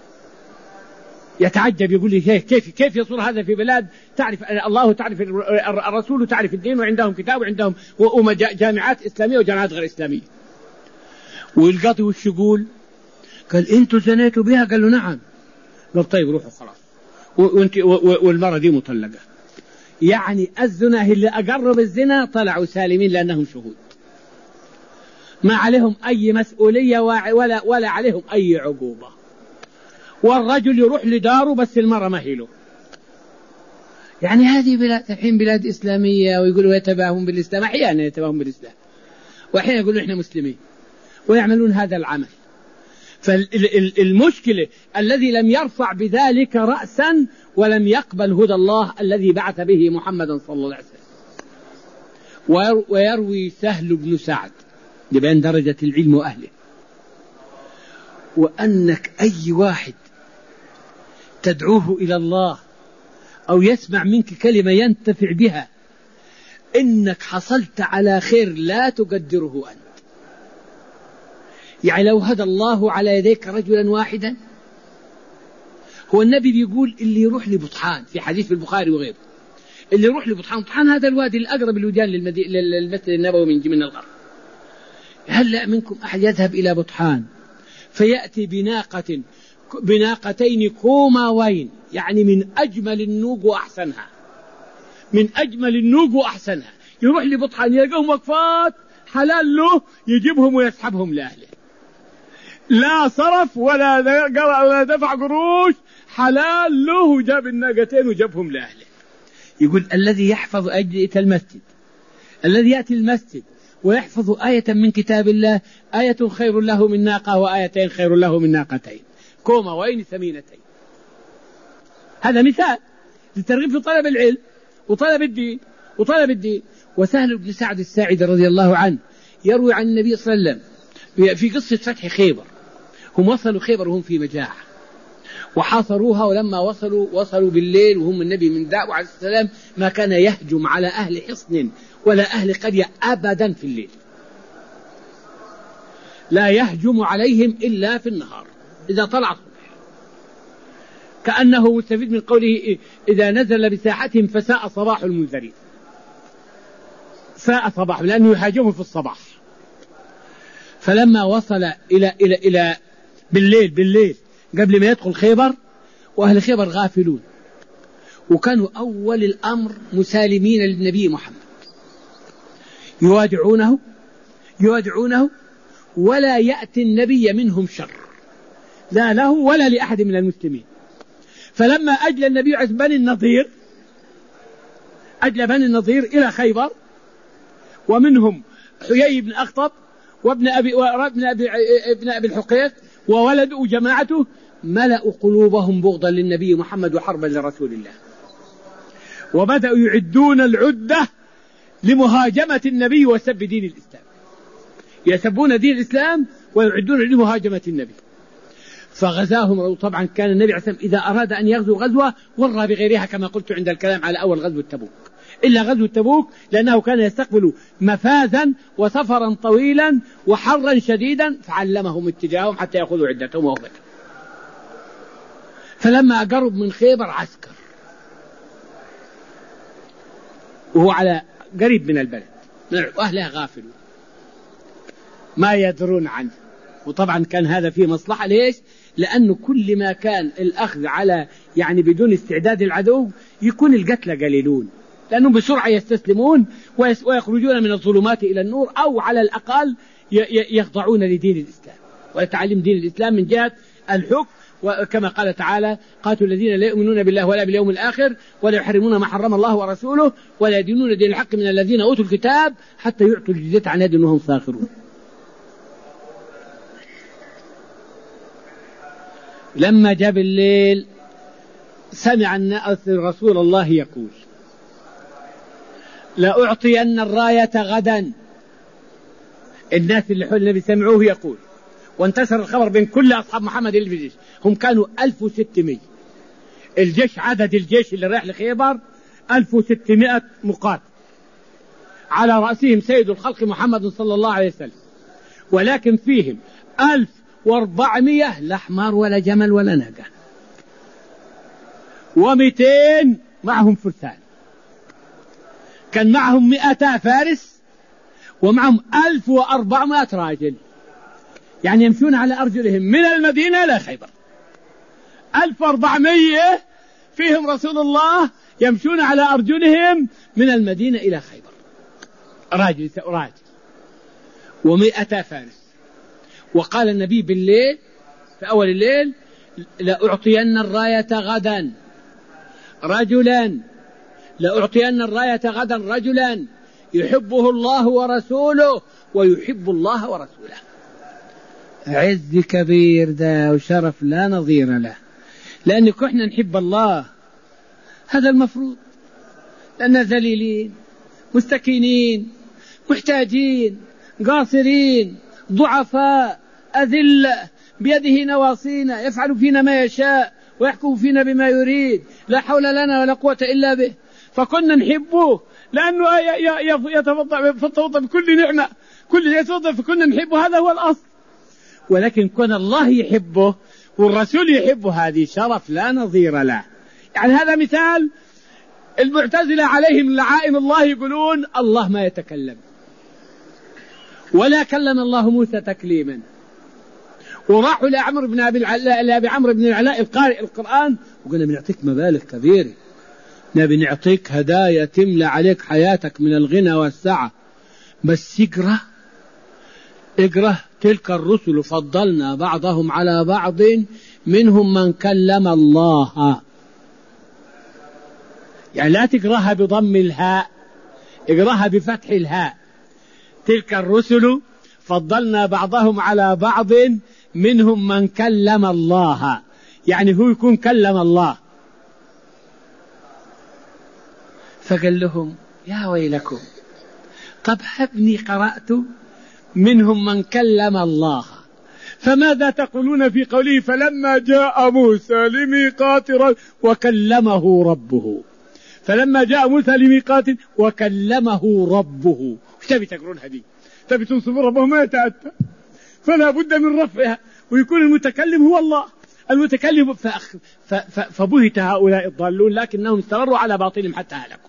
يتعجب، يقول لي كيف كيف يصير هذا في بلاد تعرف الله تعرف الرسول تعرف الدين، وعندهم كتاب وعندهم جامعات إسلامية وجامعات غير إسلامية. والقاضي وش يقول؟ قال أنتوا زنيتوا بها؟ قال له نعم. قال طيب روحوا خلاص، وانت والمرأة دي مطلقة. يعني الزنا اللي أقرب الزنا طلعوا سالمين لأنهم شهود، ما عليهم أي مسؤولية ولا ولا عليهم أي عقوبة. والرجل يروح لداره بس المرأة ما هي له. يعني هذه بلاد الحين بلاد إسلامية، ويقولوا يتباهون بالإسلام، أحيانا يتباهون بالإسلام وأحيانا يقولوا إحنا مسلمين ويعملون هذا العمل. فالمشكلة الذي لم يرفع بذلك رأسا ولم يقبل هدى الله الذي بعث به محمدا صلى الله عليه وسلم. ويروي سهل بن سعد بين درجة العلم وأهله، وأنك أي واحد تدعوه إلى الله أو يسمع منك كلمة ينتفع بها إنك حصلت على خير لا تقدره أنت. يعني لو هدى الله على يديك رجلا واحدا، هو النبي بيقول اللي يروح لبطحان في حديث في البخاري وغيره، اللي يروح لبطحان، بطحان هذا الوادي الأقرب الوديان للمسجد النبوي من من الغرب، هل منكم أحد يذهب إلى بطحان فيأتي بناقة بناقتين كوماوين، يعني من أجمل النوق وأحسنها، من أجمل النوق وأحسنها، يروح لبطحان يلقاهم وقفات حلال له، يجيبهم ويسحبهم لأهله، لا صرف ولا دفع قروش، حلال له، وجاب الناقتين وجابهم لأهله. يقول الذي يحفظ أجئة المسجد، الذي يأتي المسجد ويحفظ آية من كتاب الله، آية خير له من ناقة وآيتين خير له من ناقتين كوماوين ثمينتين. هذا مثال للترغيب في طلب العلم وطلب الدين وطلب الدين. وسهل بن سعد الساعدي رضي الله عنه يروي عن النبي صلى الله عليه وسلم في قصة فتح خيبر، هم وصلوا خيبر وهم في مجاعة وحاصروها، ولما وصلوا وصلوا بالليل وهم النبي من دعوة عليه السلام ما كان يهجم على أهل حصن ولا أهل قرية أبدا في الليل، لا يهجم عليهم إلا في النهار إذا طلع الصبح، كأنه مستفيد من قوله إذا نزل بساحتهم فساء صباح المنذرين، ساء صباح لأنه يهاجمهم في الصباح. فلما وصل إلى إلى إلى بالليل بالليل قبل ما يدخل خيبر، وأهل خيبر غافلون، وكانوا أول الأمر مسالمين للنبي محمد، يوادعونه يوادعونه ولا يأتي النبي منهم شر، لا له ولا لأحد من المسلمين. فلما أجل النبي عز بني النضير، أجل بني النضير إلى خيبر، ومنهم حيي بن أخطب وابن أبي, وابن أبي, ابن أبي الحقيق وولده وجماعته، ملأوا قلوبهم بغضا للنبي محمد وحربا لرسول الله، وبدأوا يعدون العدة لمهاجمة النبي وسب دين الإسلام، يسبون دين الإسلام ويعدون لمهاجمة النبي. فغزاهم. طبعا كان النبي عليه الصلاة والسلام إذا أراد أن يغزو غزوة ورى بغيرها، كما قلت عند الكلام على أول غزوة تبوك، إلا غزوة تبوك لأنه كان يستقبل مفازا وسفرا طويلا وحرا شديدا، فعلمهم اتجاههم حتى يأخذوا عدتهم ووقتهم. فلما قرب من خيبر عسكر وهو على قريب من البلد، وأهلها غافلون ما يدرون عنه. وطبعا كان هذا فيه مصلحة، ليش؟ لأنه كل ما كان الأخذ على يعني بدون استعداد العدو يكون القتلى قليلون، لأنهم بسرعة يستسلمون ويخرجون من الظلمات إلى النور، أو على الأقل يخضعون لدين الإسلام ويتعلم دين الإسلام من جهة الحكم وكما قال تعالى قاتلوا الذين لا يؤمنون بالله ولا باليوم الآخر ولا يحرمون ما حرم الله ورسوله ولا يدينون دين الحق من الذين أوتوا الكتاب حتى يعطوا الجزية عن يد وهم صاغرون. لما جاء بالليل سمع الناس رسول الله يقول لأعطين الراية غدا. الناس اللي حول النبي سمعوه يقول، وانتشر الخبر بين كل أصحاب محمد اللي في الجيش. هم كانوا ألف وستمائة، الجيش عدد الجيش اللي رايح لخيبر ألف وستمائة مقاتل، على رأسهم سيد الخلق محمد صلى الله عليه وسلم، ولكن فيهم ألف وأربعمائة لا حمار ولا جمل ولا ناقة، ومئتين معهم فرسان. كان معهم مئتا فارس ومعهم ألف وأربعمائة راجل، يعني يمشون على أرجلهم من المدينة إلى خيبر. ألف وأربعمائة فيهم رسول الله يمشون على أرجلهم من المدينة إلى خيبر، راجل راجل ومئتا فارس. وقال النبي بالليل في أول الليل لأعطين الراية غدا رجلا، لأعطين الراية غدا رجلا يحبه الله ورسوله ويحب الله ورسوله. عز كبير ده وشرف لا نظير له، لأن احنا نحب الله، هذا المفروض، لأننا ذليلين مستكينين محتاجين قاصرين ضعفاء أذلة، بيده نواصينا، يفعل فينا ما يشاء ويحكم فينا بما يريد، لا حول لنا ولا قوة إلا به. فكنا نحبه لأنه يتفضل بكل نعمة، كل يتفضل فكنا نحبه، هذا هو الأصل. ولكن كون الله يحبه والرسول يحبه هذه شرف لا نظير له. يعني هذا مثال. المعتزلة عليهم لعائن الله يقولون الله ما يتكلم، ولا كلم الله موسى تكليما. وراحوا لعمرو بن أبي العلاء لأبي عمرو بن العلاء القارئ القرآن وقلنا بنعطيك مبالغ كبيرة، نبي نعطيك هدايا تملى عليك حياتك من الغنى والسعة، بس اقرأ اقرأ تلك الرسل فضلنا بعضهم على بعض منهم من كلم الله. يعني لا تقرأها بضم الهاء، اقرأها بفتح الهاء. تلك الرسل فضلنا بعضهم على بعض منهم من كلم الله، يعني هو يكون كلم الله. فقال لهم يا ويلكم، طب هبني قرأت منهم من كلم الله، فماذا تقولون في قوله فلما جاء موسى لميقات وكلمه ربه؟ فلما جاء موسى لميقات وكلمه ربه، ايش تبي تقرون هذه؟ تبي تنصبوا ربه ما يتأتى، فلا بد من رفعها ويكون المتكلم هو الله المتكلم. فبهت هؤلاء الضالون لكنهم استمروا على باطلهم حتى هلكوا.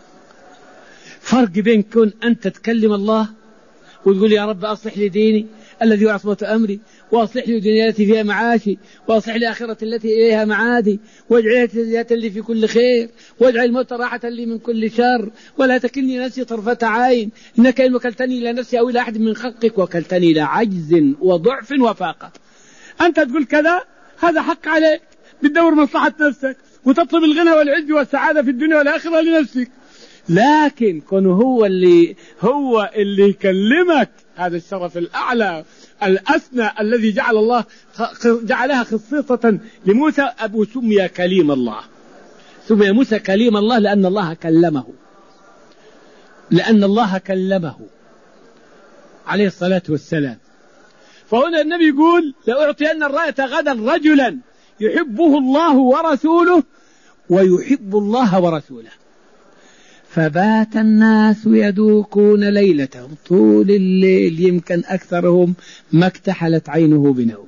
فرق بين كون أنت تكلم الله وتقول يا رب أصلح لي ديني الذي هو عصمة أمري، وأصلح لي دنيا التي فيها معاشي، وأصلح لي آخرة التي إليها معادي، واجعلها تجزية لي في كل خير، واجعل الموت راحة لي من كل شر، ولا تكلني نفسي طرفة عين، إنك إن وكلتني إلى نفسي أو إلى أحد من خلقك وكلتني إلى عجز وضعف وفاقة. أنت تقول كذا، هذا حق عليك، بتدور مصلحة نفسك وتطلب الغنى والعز والسعادة في الدنيا والآخرة لنفسك. لكن كون هو اللي هو اللي يكلمك، هذا الشرف الأعلى الأسنى الذي جعل الله جعلها خصيصة لموسى. أبو سمي كليم الله، سمي موسى كليم الله لأن الله كلمه، لأن الله كلمه عليه الصلاة والسلام. فهنا النبي يقول لأعطين الراية غدا رجلا يحبه الله ورسوله ويحب الله ورسوله. فبات الناس يدوكون ليلتهم طول الليل، يمكن أكثرهم ما اكتحلت عينه بنوم،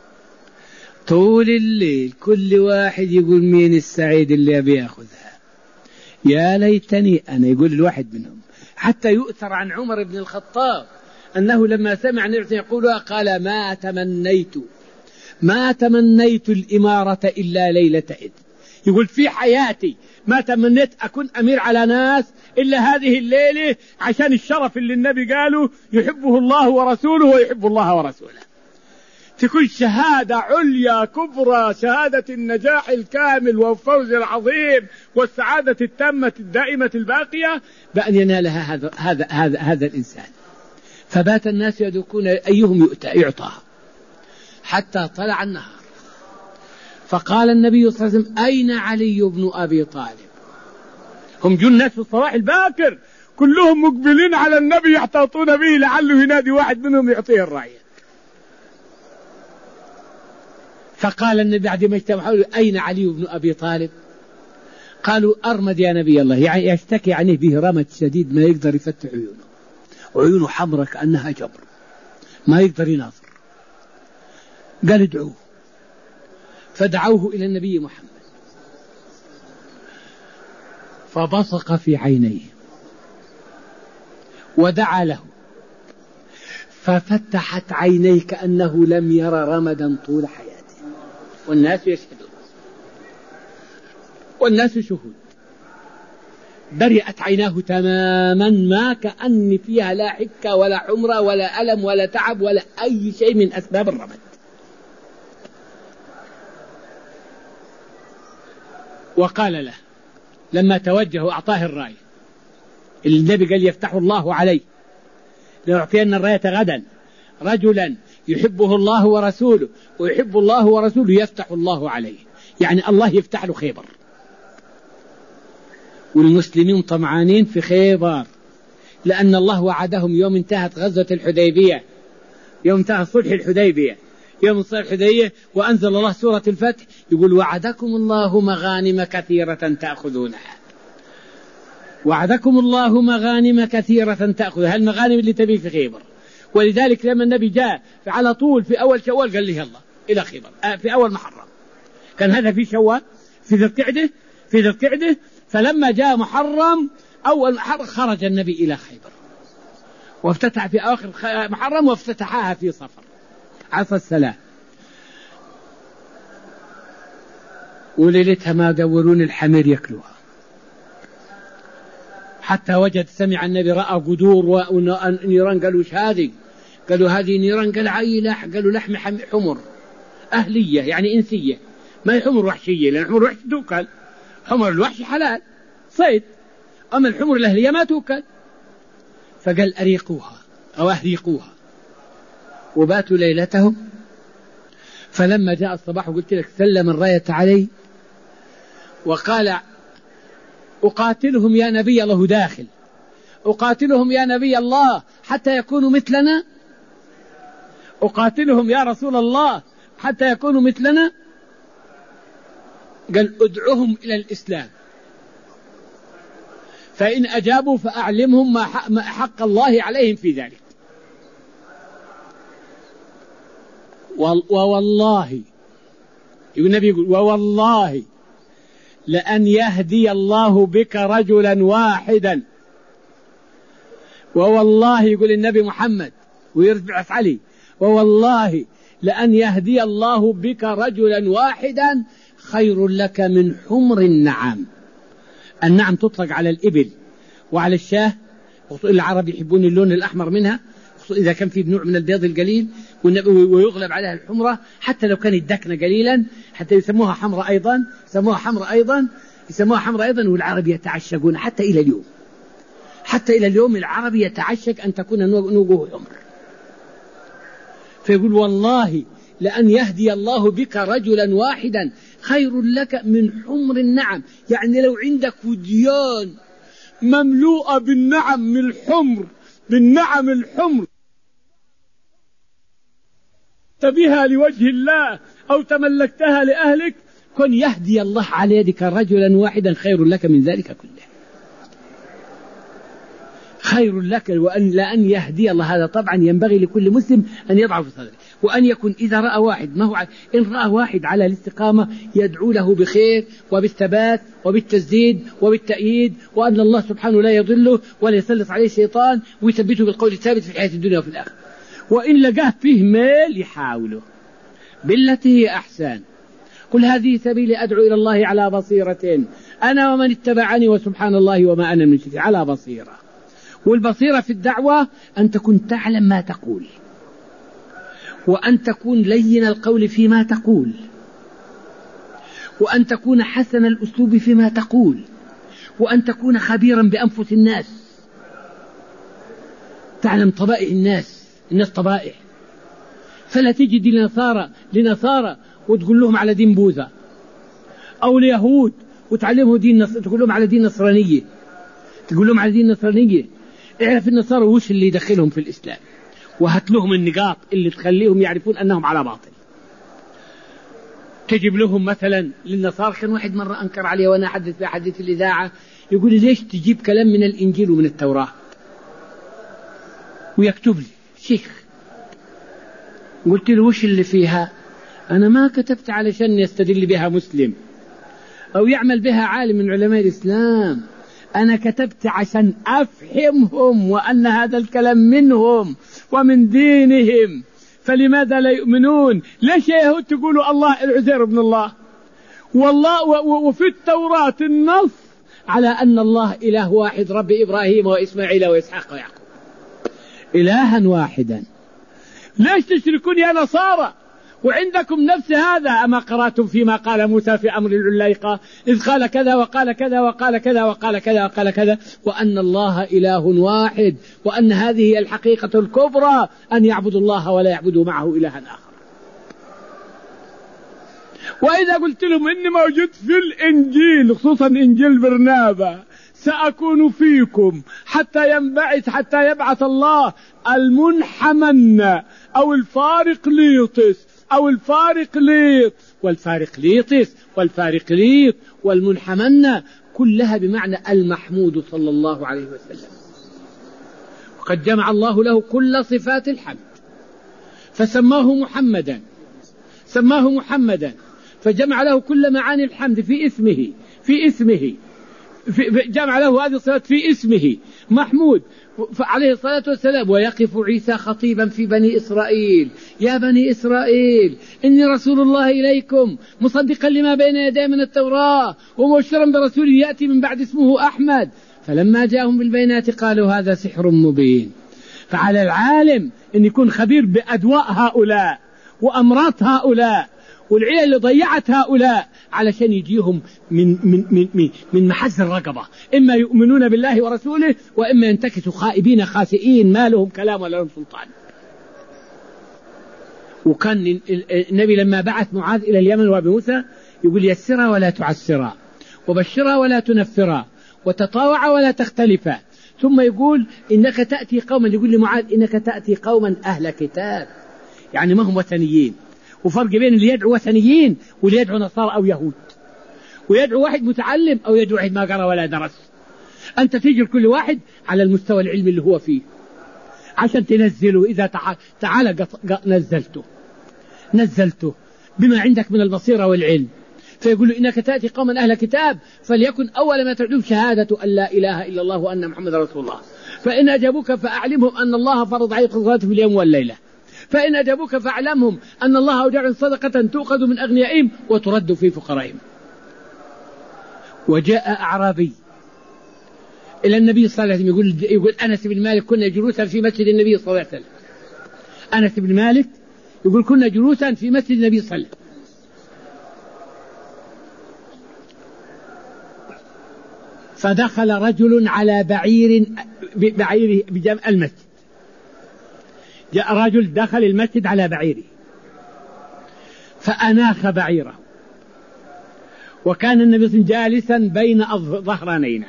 طول الليل كل واحد يقول مين السعيد اللي أبي أخذها، يا ليتني أنا، يقول الواحد منهم. حتى يؤثر عن عمر بن الخطاب أنه لما سمع نبي يقولها قال ما تمنيت ما تمنيت الإمارة إلا ليلة إذ، يقول في حياتي ما تمنيت أكون أمير على ناس إلا هذه الليلة، عشان الشرف اللي النبي قاله يحبه الله ورسوله ويحب الله ورسوله. تكون شهادة عليا كبرى، شهادة النجاح الكامل والفوز العظيم والسعادة التامة الدائمة الباقية، بأن ينالها هذا هذا هذا هذا الإنسان. فبات الناس يدركون أيهم يعطاها حتى طلع النهار. فقال النبي صلى الله عليه وسلم: أين علي بن أبي طالب؟ هم جو الناس في الصباح الباكر كلهم مقبلين على النبي يحتاطون به لعله ينادي واحد منهم يعطيه الراية. فقال النبي بعد ما اجتمعوا: أين علي بن أبي طالب؟ قالوا: أرمد يا نبي الله، يعني يشتكي عنه به رمد شديد ما يقدر يفتح عيونه، وعيونه حمرة كأنها جبر ما يقدر يناظر. قال: ادعوه. فدعوه إلى النبي محمد فبصق في عينيه ودعا له ففتحت عينيه كأنه لم يرى رمدا طول حياته، والناس يشهدون والناس شهود. برئت عيناه تماما، ما كأن فيها لا حكة ولا حمرة ولا ألم ولا تعب ولا أي شيء من أسباب الرمد. وقال له لما توجه أعطاه الراية، النبي قال: يفتح الله عليه ليعطينا الراية غدا رجلا يحبه الله ورسوله ويحب الله ورسوله يفتح الله عليه، يعني الله يفتح له خيبر. والمسلمين طمعانين في خيبر، لأن الله وعدهم يوم انتهت غزوة الحديبية، يوم انتهى صلح الحديبية، يوم صلح الحديبية وأنزل الله سورة الفتح يقول: وعدكم الله مغانم كثيرة تأخذونها. وعدكم الله مغانم كثيرة تأخذونها، المغانم اللي تبي في خيبر. ولذلك لما النبي جاء على طول في أول شوال قال: له يلا إلى خيبر، آه في أول محرم. كان هذا في شوال، في ذي القعدة، في ذي القعدة. فلما جاء محرم أول محرم خرج النبي إلى خيبر وافتتح في آخر محرم وافتتحها في صفر عصر السلام. وليلتها ما دورون الحمير يأكلوها، حتى وجد سمع النبي رأى قدور ونيران. قالوا: وش هذه؟ قالوا: هذه نيران. قال: عي لح. قالوا: لحم حمر أهلية يعني إنسية، ما هي حمر وحشية، لأن حمر وحش توكل، حمر الوحش حلال صيد، أما الحمر الأهلية ما توكل. فقال: أريقوها أو أهريقوها. وباتوا ليلتهم. فلما جاء الصباح وقلت لك سلم الراية علي وقال: أقاتلهم يا نبي الله، داخل أقاتلهم يا نبي الله حتى يكونوا مثلنا، أقاتلهم يا رسول الله حتى يكونوا مثلنا. قال: ادعوهم إلى الإسلام، فإن أجابوا فأعلمهم ما حق الله عليهم في ذلك. ووالله يقول النبي يقول: ووالله لأن يهدي الله بك رجلا واحدا. ووالله يقول النبي محمد ويرجع علي: ووالله لأن يهدي الله بك رجلا واحدا خير لك من حمر النعم. النعم تطلق على الإبل وعلى الشاه، العرب يحبون اللون الأحمر منها إذا كان في نوع من البيض القليل، ويغلب عليها الحمرة حتى لو كانت دكنة قليلا، حتى يسموها حمرة أيضا، يسموها حمرة أيضا، يسموها حمرة أيضا. والعرب يتعشقون حتى إلى اليوم، حتى إلى اليوم العرب يتعشق أن تكون نوجه حمر. فيقول: والله لأن يهدي الله بك رجلا واحدا خير لك من حمر النعم. يعني لو عندك وديان مملوءة بالنعم من الحمر، بالنعم الحمر تبيها لوجه الله أو تملكتها لأهلك، كن يهدي الله على يدك رجلا واحدا خير لك من ذلك كله، خير لك. وأن لأن يهدي الله هذا طبعا ينبغي لكل مسلم أن يضع في صدره، وأن يكون إذا رأى واحد، ما هو إن رأى واحد على الاستقامة يدعو له بخير وبالثبات وبالتسديد وبالتأييد، وأن الله سبحانه لا يضله ولا يسلط عليه الشيطان، ويثبته بالقول الثابت في الحياة الدنيا وفي الآخرة. وإن لقاه فيه ميل يحاوله بالتي هي أحسن. قل هذه سبيلي أدعو إلى الله على بصيرة أنا ومن اتبعني وسبحان الله وما أنا من المشركين. على بصيرة. والبصيرة في الدعوة أن تكون تعلم ما تقول، وأن تكون لين القول فيما تقول، وأن تكون حسن الأسلوب فيما تقول، وأن تكون خبيرا بأنفس الناس، تعلم طبائع الناس، الناس طبائع. فلا تجد لنصارى لنصارى وتقول لهم على دين بوذا، أو اليهود وتعلمهم دين نص... تقول لهم على دين نصرانية، تقول لهم على دين نصرانية. اعرف النصارى وش اللي يدخلهم في الإسلام، وهات لهم النقاط اللي تخليهم يعرفون أنهم على باطل. تجيب لهم مثلا للنصارى، كان واحد مرة أنكر عليه وأنا أحدث بحديث في الإذاعة، يقول لي ليش تجيب كلام من الإنجيل ومن التوراة ويكتب لي شيخ؟ قلت له وش اللي فيها؟ أنا ما كتبت علشان يستدل بها مسلم أو يعمل بها عالم من علماء الإسلام، أنا كتبت عشان أفهمهم وأن هذا الكلام منهم ومن دينهم، فلماذا لا يؤمنون؟ ليش يا يهود تقولوا الله العزير ابن الله، والله وفي التوراة النص على أن الله إله واحد، رب إبراهيم وإسماعيل وإسحاق ويعقوب، إلها واحدا. ليش تشركون يا نصارى وعندكم نفس هذا؟ أما قرأتم فيما قال موسى في أمر العليقة إذ قال كذا وقال كذا وقال كذا وقال كذا وقال كذا، وأن الله إله واحد، وأن هذه هي الحقيقة الكبرى، أن يعبدوا الله ولا يعبدوا معه إلها آخر. وإذا قلت لهم إني موجود في الإنجيل، خصوصا إنجيل برنابا، سأكون فيكم حتى ينبعث حتى يبعث الله المنحمن أو الفارقليطس أو الفارقليط والفارقليطس والفارقليط والمنحمن، كلها بمعنى المحمود صلى الله عليه وسلم. وقد جمع الله له كل صفات الحمد فسماه محمدا، سماه محمدا فجمع له كل معاني الحمد في اسمه في اسمه في جمع له هذه الصفات في اسمه محمود عليه الصلاة والسلام. ويقف عيسى خطيبا في بني إسرائيل: يا بني إسرائيل إني رسول الله إليكم مصدقا لما بين يدي من التوراة ومبشرا برسول يأتي من بعد اسمه أحمد. فلما جاءهم بالبينات قالوا هذا سحر مبين. فعلى العالم أن يكون خبير بأدواء هؤلاء وأمراض هؤلاء والعيال اللي ضيعت هؤلاء، علشان يجيهم من من من من, من محز الرقبة، إما يؤمنون بالله ورسوله وإما ينتكسوا خائبين خاسئين ما لهم كلام ولا لهم سلطان. وكان النبي لما بعث معاذ إلى اليمن وأبي موسى يقول: يسرا ولا تعسرا، وبشرا ولا تنفرا، وتطاوعا ولا تختلفا. ثم يقول: إنك تأتي قوما، يقول لمعاذ: إنك تأتي قوما أهل كتاب، يعني ما هم وثنيين. وفرق بين اللي يدعو وثنيين واللي يدعو نصارى أو يهود، ويدعو واحد متعلم أو يدعو واحد ما قرأ ولا درس. أنت تيجي لكل واحد على المستوى العلمي اللي هو فيه عشان تنزله. إذا تعال, تعال قط... قط... نزلته نزلته بما عندك من البصيرة والعلم. فيقول: إنك تأتي قوما أهل كتاب فليكن أول ما تدعوهم شهادة أن لا إله إلا الله وأن محمد رسول الله، فإن أجابوك فأعلمهم أن الله فرض عليكم الصلاة في اليوم والليلة، فإن أجابوك فاعلمهم أن الله أودع صدقة تؤخذ من أغنيائهم وترد في فقرائهم. وجاء أعرابي إلى النبي صلى الله عليه وسلم يقول, يقول أنس بن مالك: كنا جلوسا في مسجد النبي صلى الله عليه وسلم. أنس بن مالك يقول: كنا جلوسا في مسجد النبي صلى الله عليه وسلم، فدخل رجل على بعير بعيره بجمع المسجد. جاء رجل دخل المسجد على بعيره فأناخ بعيره، وكان النبي صلى الله عليه وسلم جالسا بين ظهرانينا.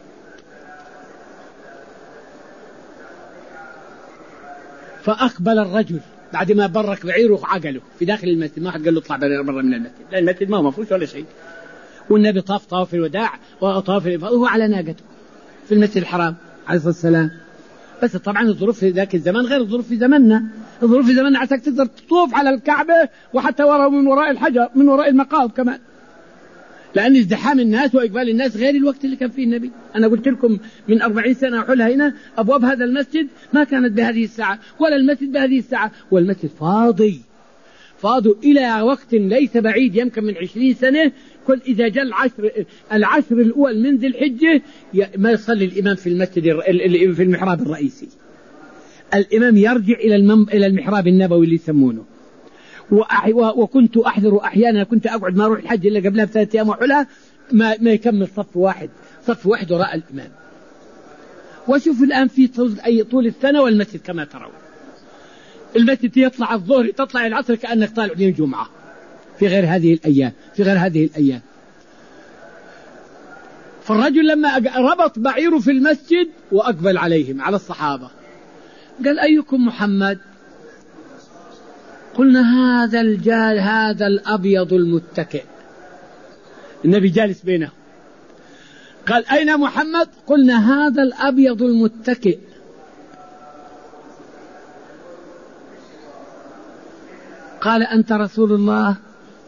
فأقبل الرجل بعد ما برك بعيره عقله في داخل المسجد، ما حد قال له اطلع برا من المسجد، لأن المسجد ما هو مفروش ولا شيء. والنبي طاف طاف الوداع وطاف وهو على ناقته في المسجد الحرام عليه الصلاة والسلام. بس طبعا الظروف في ذاك الزمان غير الظروف في زمننا. الظروف في زمننا عساك تقدر تطوف على الكعبة وحتى وراء من وراء الحجر من وراء المقام كمان، لأن ازدحام الناس وإقبال الناس غير الوقت اللي كان فيه النبي. أنا قلت لكم من أربعين سنة حولها هنا أبواب هذا المسجد ما كانت بهذه الساعة ولا المسجد بهذه الساعة، والمسجد فاضي فاضي إلى وقت ليس بعيد، يمكن من عشرين سنة كل إذا جاء العشر العشر الأول من ذي الحجة ما يصلي الإمام في المسجد في المحراب الرئيسي. الإمام يرجع إلى إلى المحراب النبوي اللي يسمونه. وكنت أحذر أحيانا، كنت أقعد ما أروح الحج إلا قبلها بثلاثة أيام وحلها ما, ما يكمل صف واحد صف واحد وراء الإمام. وشوف الآن في طول, أي طول السنة والمسجد كما ترون، المسجد يطلع الظهر تطلع العصر كأنك طالع يوم جمعة، في غير هذه الأيام في غير هذه الأيام. فالرجل لما ربط بعيره في المسجد وأقبل عليهم على الصحابة قال أيكم محمد؟ قلنا هذا الجال هذا الأبيض المتكئ. النبي جالس بينهم. قال أين محمد؟ قلنا هذا الأبيض المتكئ. قال أنت رسول الله؟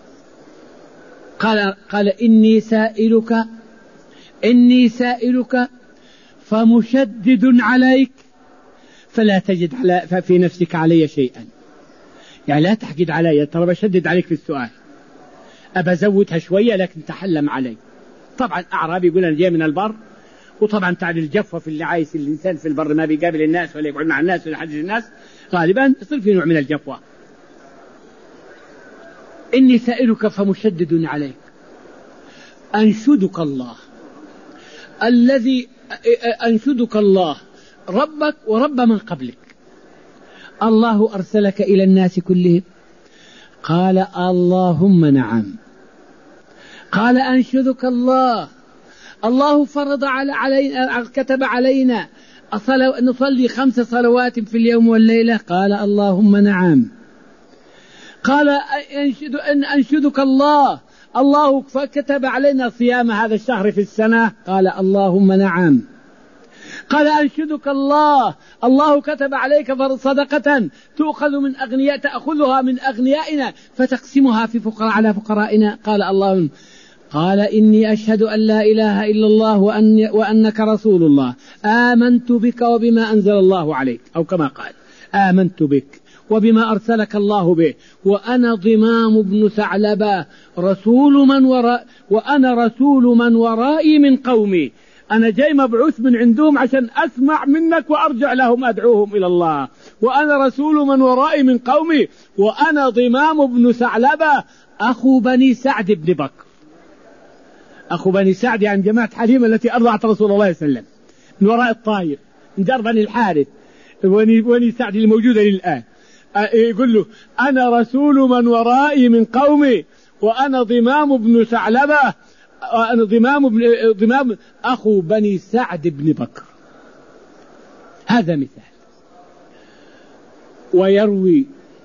قال, قال إني سائلك إني سائلك فمشدد عليك فلا تجد على في نفسك علي شيئا. يعني لا تحقد علي، ترى بشدد عليك في السؤال، أبى أزودها شوية لكن تحلم علي. طبعا أعرابي يقول أنا جاي من البر، وطبعا تعال الجفة في اللي عايز الإنسان في البر ما بيقابل الناس ولا يقعد مع الناس ولا يحدث الناس، غالبا يصير في نوع من الجفوة. إني سائلك فمشدد عليك أنشدك الله الذي أنشدك الله ربك ورب من قبلك، الله أرسلك إلى الناس كلهم؟ قال اللهم نعم. قال أنشدك الله الله فرض على علينا كتب علينا نصلي خمس صلوات في اليوم والليلة؟ قال اللهم نعم. قال أنشد أن أنشدك الله الله كتب علينا صيام هذا الشهر في السنة؟ قال اللهم نعم. قال أنشدك الله الله كتب عليك صدقة تؤخذ من أغنياء تأخذها من أغنيائنا فتقسمها في فقراء على فقرائنا؟ قال اللهم. قال إني أشهد أن لا إله إلا الله وأن وأنك رسول الله، آمنت بك وبما أنزل الله عليك، أو كما قال آمنت بك وبما أرسلك الله به، وأنا ضمام بن ثعلبة رسول من وراء وأنا رسول من ورائي من قومي، أنا جاي مبعوث من عندهم عشان أسمع منك وأرجع لهم أدعوهم إلى الله، وأنا رسول من ورائي من قومي، وأنا ضمام بن ثعلبة أخو بني سعد بن بكر. أخو بني سعد يعني جماعة حليمة التي أرضعت رسول الله صلى الله عليه وسلم من وراء الطائف، من دار بني الحارث بني سعد الموجودة للآن. يقول له أنا رسول من ورائي من قومي وأنا ضمام بن ثعلبة أنا ضمام بن ضمام أخو بني سعد بن بكر. هذا مثال. ويروي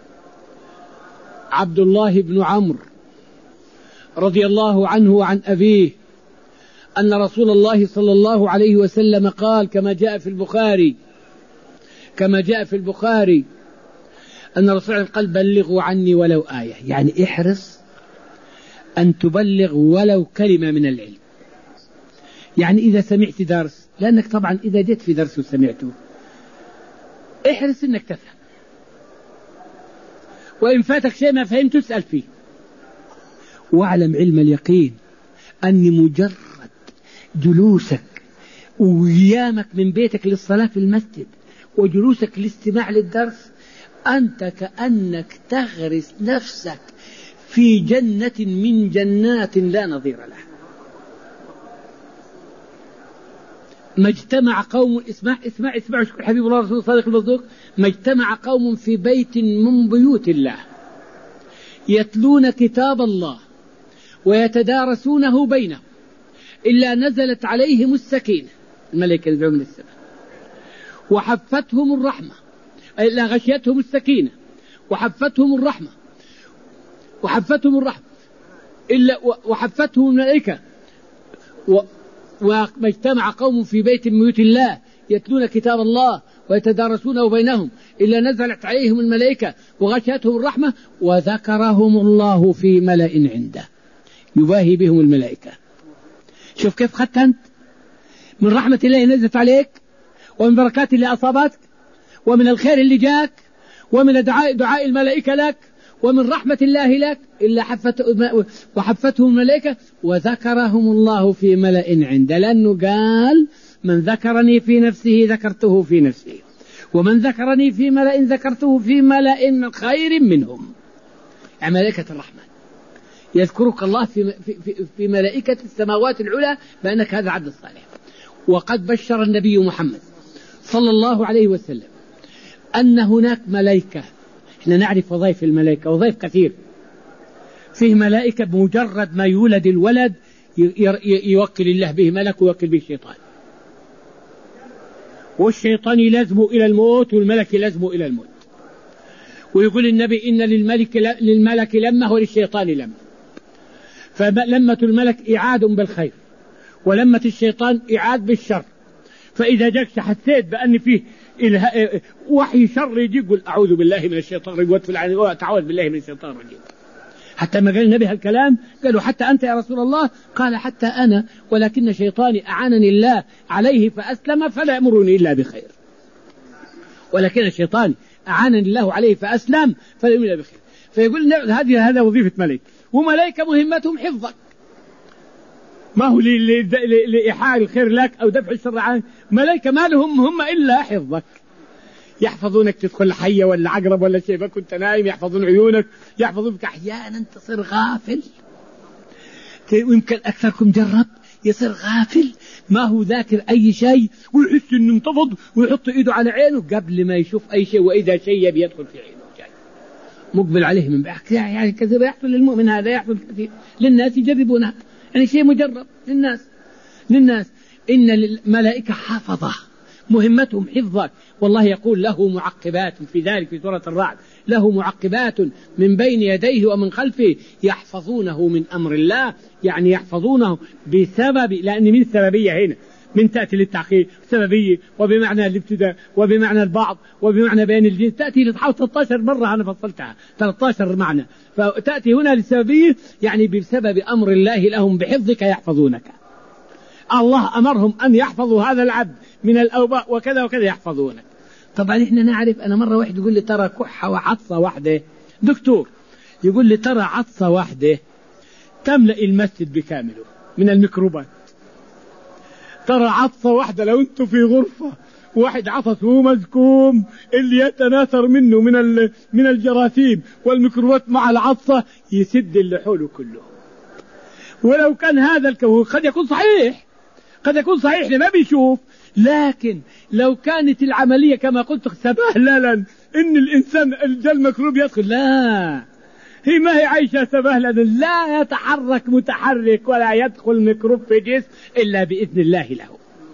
عبد الله بن عمرو رضي الله عنه وعن أبيه أن رسول الله صلى الله عليه وسلم قال كما جاء في البخاري كما جاء في البخاري أن الرسول قال بلغوا عني ولو آية، يعني احرص أن تبلغ ولو كلمة من العلم. يعني إذا سمعت درس، لأنك طبعا إذا جيت في درس وسمعته احرص أنك تفهم، وإن فاتك شيء ما فهمت تسأل فيه. واعلم علم اليقين أن مجرد جلوسك وقيامك من بيتك للصلاة في المسجد وجلوسك للاستماع للدرس أنت كأنك تغرس نفسك في جنة من جنات لا نظير لها. ما اجتمع قوم اسمع اسمع اسمع شكر حبيب الله رسول الصادق المصدوق ما اجتمع قوم في بيت من بيوت الله يتلون كتاب الله ويتدارسونه بينهم إلا نزلت عليهم السكينة، الملائكة ينزلون من السماء، وحفتهم الرحمة، إلا غشيتهم السكينة وحفتهم الرحمة وحفتهم الرحمة إلا وحفتهم الملائكة. وما اجتمع قوم في بيت من بيوت الله يتلون كتاب الله ويتدارسونه بينهم إلا نزلت عليهم الملائكة وغشيتهم الرحمة وذكرهم الله في ملأ عنده يباهي بهم الملائكة. شوف كيف خدت أنت من رحمة الله نزلت عليك، ومن بركات اللي أصابتك، ومن الخير اللي جاك، ومن دعاء, دعاء الملائكة لك، ومن رحمة الله لك، إلا حفت وحفتهم الملائكة وذكرهم الله في ملأ عنده، لأنه قال من ذكرني في نفسه ذكرته في نفسه ومن ذكرني في ملأ ذكرته في ملأ خير منهم. يعني ملائكة الرحمن يذكرك الله في, في, في, في ملائكة السماوات العلى بأنك هذا عبد الصالح. وقد بشر النبي محمد صلى الله عليه وسلم أن هناك ملائكة، احنا نعرف وظائف الملائكة وظائف كثير. فيه ملائكة بمجرد ما يولد الولد يوكل الله به ملك ويوكل به الشيطان، والشيطان يلزم إلى الموت والملك يلزم إلى الموت. ويقول النبي إن للملك للملك لمة وللشيطان لمة، فلمة الملك إعاد بالخير ولمة الشيطان إعاد بالشر. فإذا جاك حسيت بأن فيه وحي شر يجي يقول أعوذ بالله من الشيطان الرجيم وتعوذ بالله من الشيطان الرجيم. حتى ما قال النبي هالكلام قالوا حتى أنت يا رسول الله؟ قال حتى أنا، ولكن شيطاني أعانني الله عليه فأسلم فلا يأمرني إلا بخير. ولكن الشيطان أعانني الله عليه فأسلم فلا يأمرني إلا بخير. فيقول هذه هذا وظيفة ملائكة، وملائكة مهمتهم حفظك، ما هو لإيحاء الخير لك أو دفع الشر عنك. ملائكة ما لهم هم إلا حفظك، يحفظونك تدخل حية ولا عقرب ولا شيء فكنت نايم، يحفظون عيونك، يحفظونك. أحيانا تصير غافل، ويمكن أكثركم جرب يصير غافل ما هو ذاكر أي شيء ويحس إنه انتفض ويحط إيده على عينه قبل ما يشوف أي شيء، وإذا شيء بيدخل في عينه جاي مقبل عليه من بعد. يعني كذا يحصل للمؤمن، هذا يحصل كثير للناس يجربونها، يعني شيء مجرب للناس للناس إن الملائكة حافظة مهمتهم حفظك. والله يقول له معقبات في ذلك في سورة الرعد، له معقبات من بين يديه ومن خلفه يحفظونه من أمر الله. يعني يحفظونه بسبب، لأن من السببية هنا من تأتي للتعقيد سببية وبمعنى الابتداء وبمعنى البعض وبمعنى بين الجنس، تأتي لتحاول ثلاثة عشر مرة أنا فصلتها ثلاثة عشر معنى، فتأتي هنا للسببية يعني بسبب أمر الله لهم بحفظك يحفظونك. الله أمرهم أن يحفظوا هذا العبد من الأوباء وكذا وكذا يحفظونك. طبعا إحنا نعرف، أنا مرة واحد يقول لي ترى كحة وعطسة واحدة، دكتور يقول لي ترى عطسة واحدة تملأ المسجد بكامله من الميكروبات. ترى عطسة واحدة لو أنتم في غرفة واحد عطس وهو مزكوم اللي يتناثر منه من من الجراثيم والميكروبات مع العطسة يسد اللي حوله كله. ولو كان هذا الكون قد يكون صحيح، قد يكون صحيح لما بيشوف، لكن لو كانت العملية كما قلت سبهللا إن الإنسان الجل ميكروب يدخل، لا هي ما هي عايشة سبهللا، لا يتحرك متحرك ولا يدخل ميكروب في جسم إلا بإذن الله له.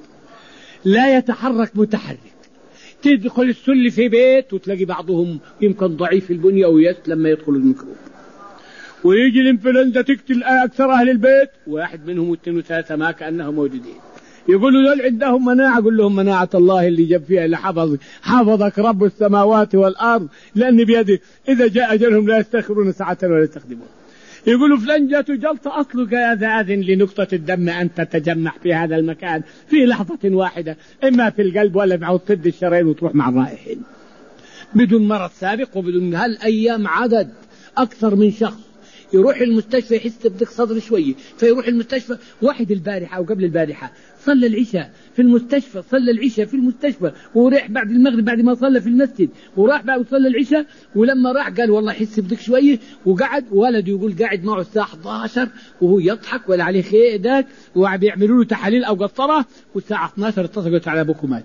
لا يتحرك متحرك. تدخل السل في بيت وتلاقي بعضهم يمكن ضعيف البنية ويسلم لما يدخل الميكروب، ويجي الانفلونزا تقتل أكثر أهل البيت، واحد منهم واثنين وثلاثة ما كأنهم موجودين. يقولوا دول عندهم مناعة، أقول لهم مناعة الله اللي جاب فيها اللي حفظ حفظك رب السماوات والأرض، لأن بيده إذا جاء أجلهم لا يستخرون ساعة ولا يستخدمون. يقولوا فلان جاته جلطة أصله آذن لنقطة الدم أن تتجمع في هذا المكان في لحظة واحدة، إما في القلب ولا مع تصد الشرايين وتروح مع الرائحين بدون مرض سابق وبدون. هالأيام عدد أكثر من شخص يروح المستشفى يحس بضيق صدر شوية فيروح المستشفى. واحد البارحة أو قبل البارحة صلى العشاء في المستشفى، صلى العشاء في المستشفى وريح بعد المغرب بعد ما صلى في المسجد وراح بعد وصلى العشاء، ولما راح قال والله يحس بضيق شوية وقعد. ولد يقول قاعد معه الساعة أحد عشر وهو يضحك ولا عليه خيء داك وبيعملوا له تحاليل أو قسطرة، والساعة اثنتي عشرة اتصلت على أبوكم مات.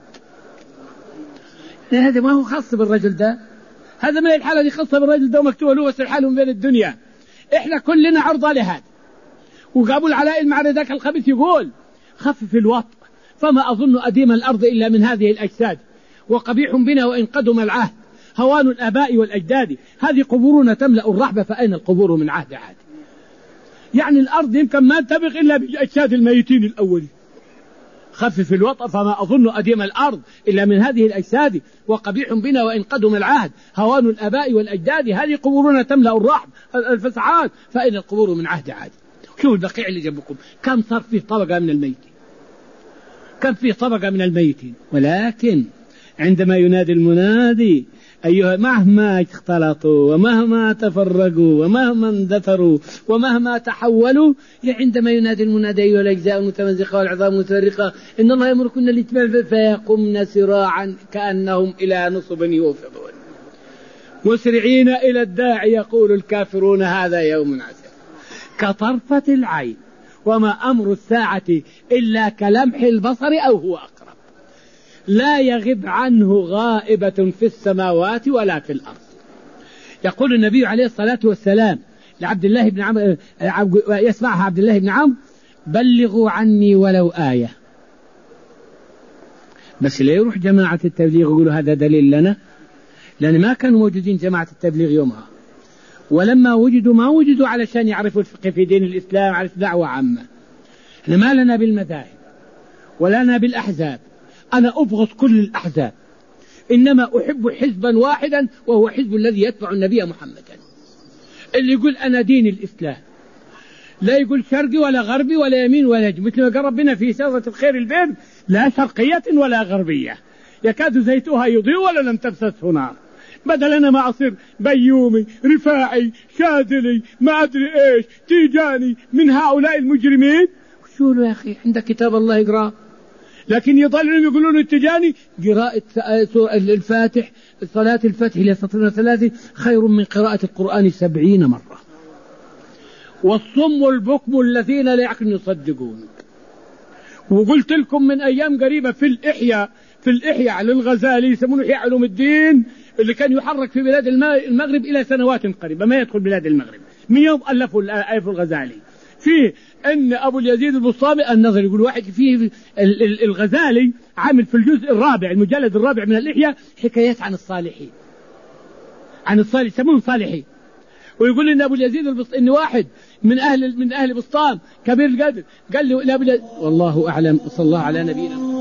هذا ما هو خاص بالرجل ده، هذا ما هي الحالة دي خاصة بالرجل ده ومكتوبة له وسر حاله من بين الدنيا. إحنا كلنا عرضة لهذا. وقابل علاء المعري ذاك الخبيث يقول خفف الوطء فما أظن أديم الأرض إلا من هذه الأجساد، وقبيح بنا وإن قدم العهد هوان الآباء والأجداد، هذه قبورنا تملأ الرحبة فأين القبور من عهد عاد. يعني الأرض يمكن ما تبغ إلا بأجساد الميتين الأولين. خفف الوطء فما أظن أديم الأرض إلا من هذه الأجساد، وقبيح بنا وإن قدم العهد هوان الآباء والأجداد، هذه قبورنا تملأ الرحب الفسعات فإن القبور من عهد عاد. شوفوا البقيع اللي جنبكم كم صار فيه طبقة من الميتين، كم فيه طبقة من الميتين. ولكن عندما ينادي المنادي أيها مهما اختلطوا ومهما تفرقوا ومهما اندثروا ومهما تحولوا، عندما ينادي المنادي أيها الأجزاء المتمزقة والعظام المتفرقة إن الله يأمركم بالاتباع فيقمن سراعا كأنهم إلى نصب يوفضون مسرعين إلى الداعي يقول الكافرون هذا يوم عسير كطرفة العين وما أمر الساعة إلا كلمح البصر أو هو أقرب لا يغب عنه غائبة في السماوات ولا في الأرض. يقول النبي عليه الصلاة والسلام لعبد الله بن عمرو، يسمعها عبد الله بن عمرو: بلغوا عني ولو آية. بس لا يروح جماعة التبليغ يقولوا هذا دليل لنا، لأن ما كانوا موجودين جماعة التبليغ يومها، ولما وجدوا ما وجدوا علشان يعرفوا الفقه في دين الإسلام، على دعوة عامة. احنا ما لنا بالمذاهب ولا لنا بالأحزاب، أنا أبغض كل الأحزاب، إنما أحب حزبا واحدا وهو حزب الذي يتبع النبي محمدا، اللي يقول أنا دين الإسلام، لا يقول شرقي ولا غربي ولا يمين ولا يجب، مثل ما قال ربنا في سورة الخير البيض: لا شرقية ولا غربية يكاد زيتها يضيء ولا لم تمسسه نار. بدل أنا ما أصير بيومي رفاعي شاذلي ما أدري إيش تيجاني من هؤلاء المجرمين. شو يا أخي عندك كتاب الله يقرأ، لكن يضلون يقولون التجاني قراءة الفاتح صلاة الفتح لسطرين ثلاثة خير من قراءة القرآن سبعين مرة. والصم البكم الذين لا يعقلون يصدقون. وقلت لكم من أيام قريبة في الإحياء في الإحياء للغزالي يسمونه إحياء علوم الدين، اللي كان يحرك في بلاد المغرب إلى سنوات قريبة ما يدخل بلاد المغرب من يوم ألفوا آية الغزالي، فيه أن أبو اليزيد البسطامي النظري يقول واحد فيه الغزالي عامل في الجزء الرابع المجلد الرابع من الإحياء حكايات عن الصالحين، عن الصالح يسمون صالحين، ويقول إن أبو اليزيد البسطامي إن واحد من أهل من أهل بسطام كبير القدر قال له لا والله أعلم. صلى الله على نبينا.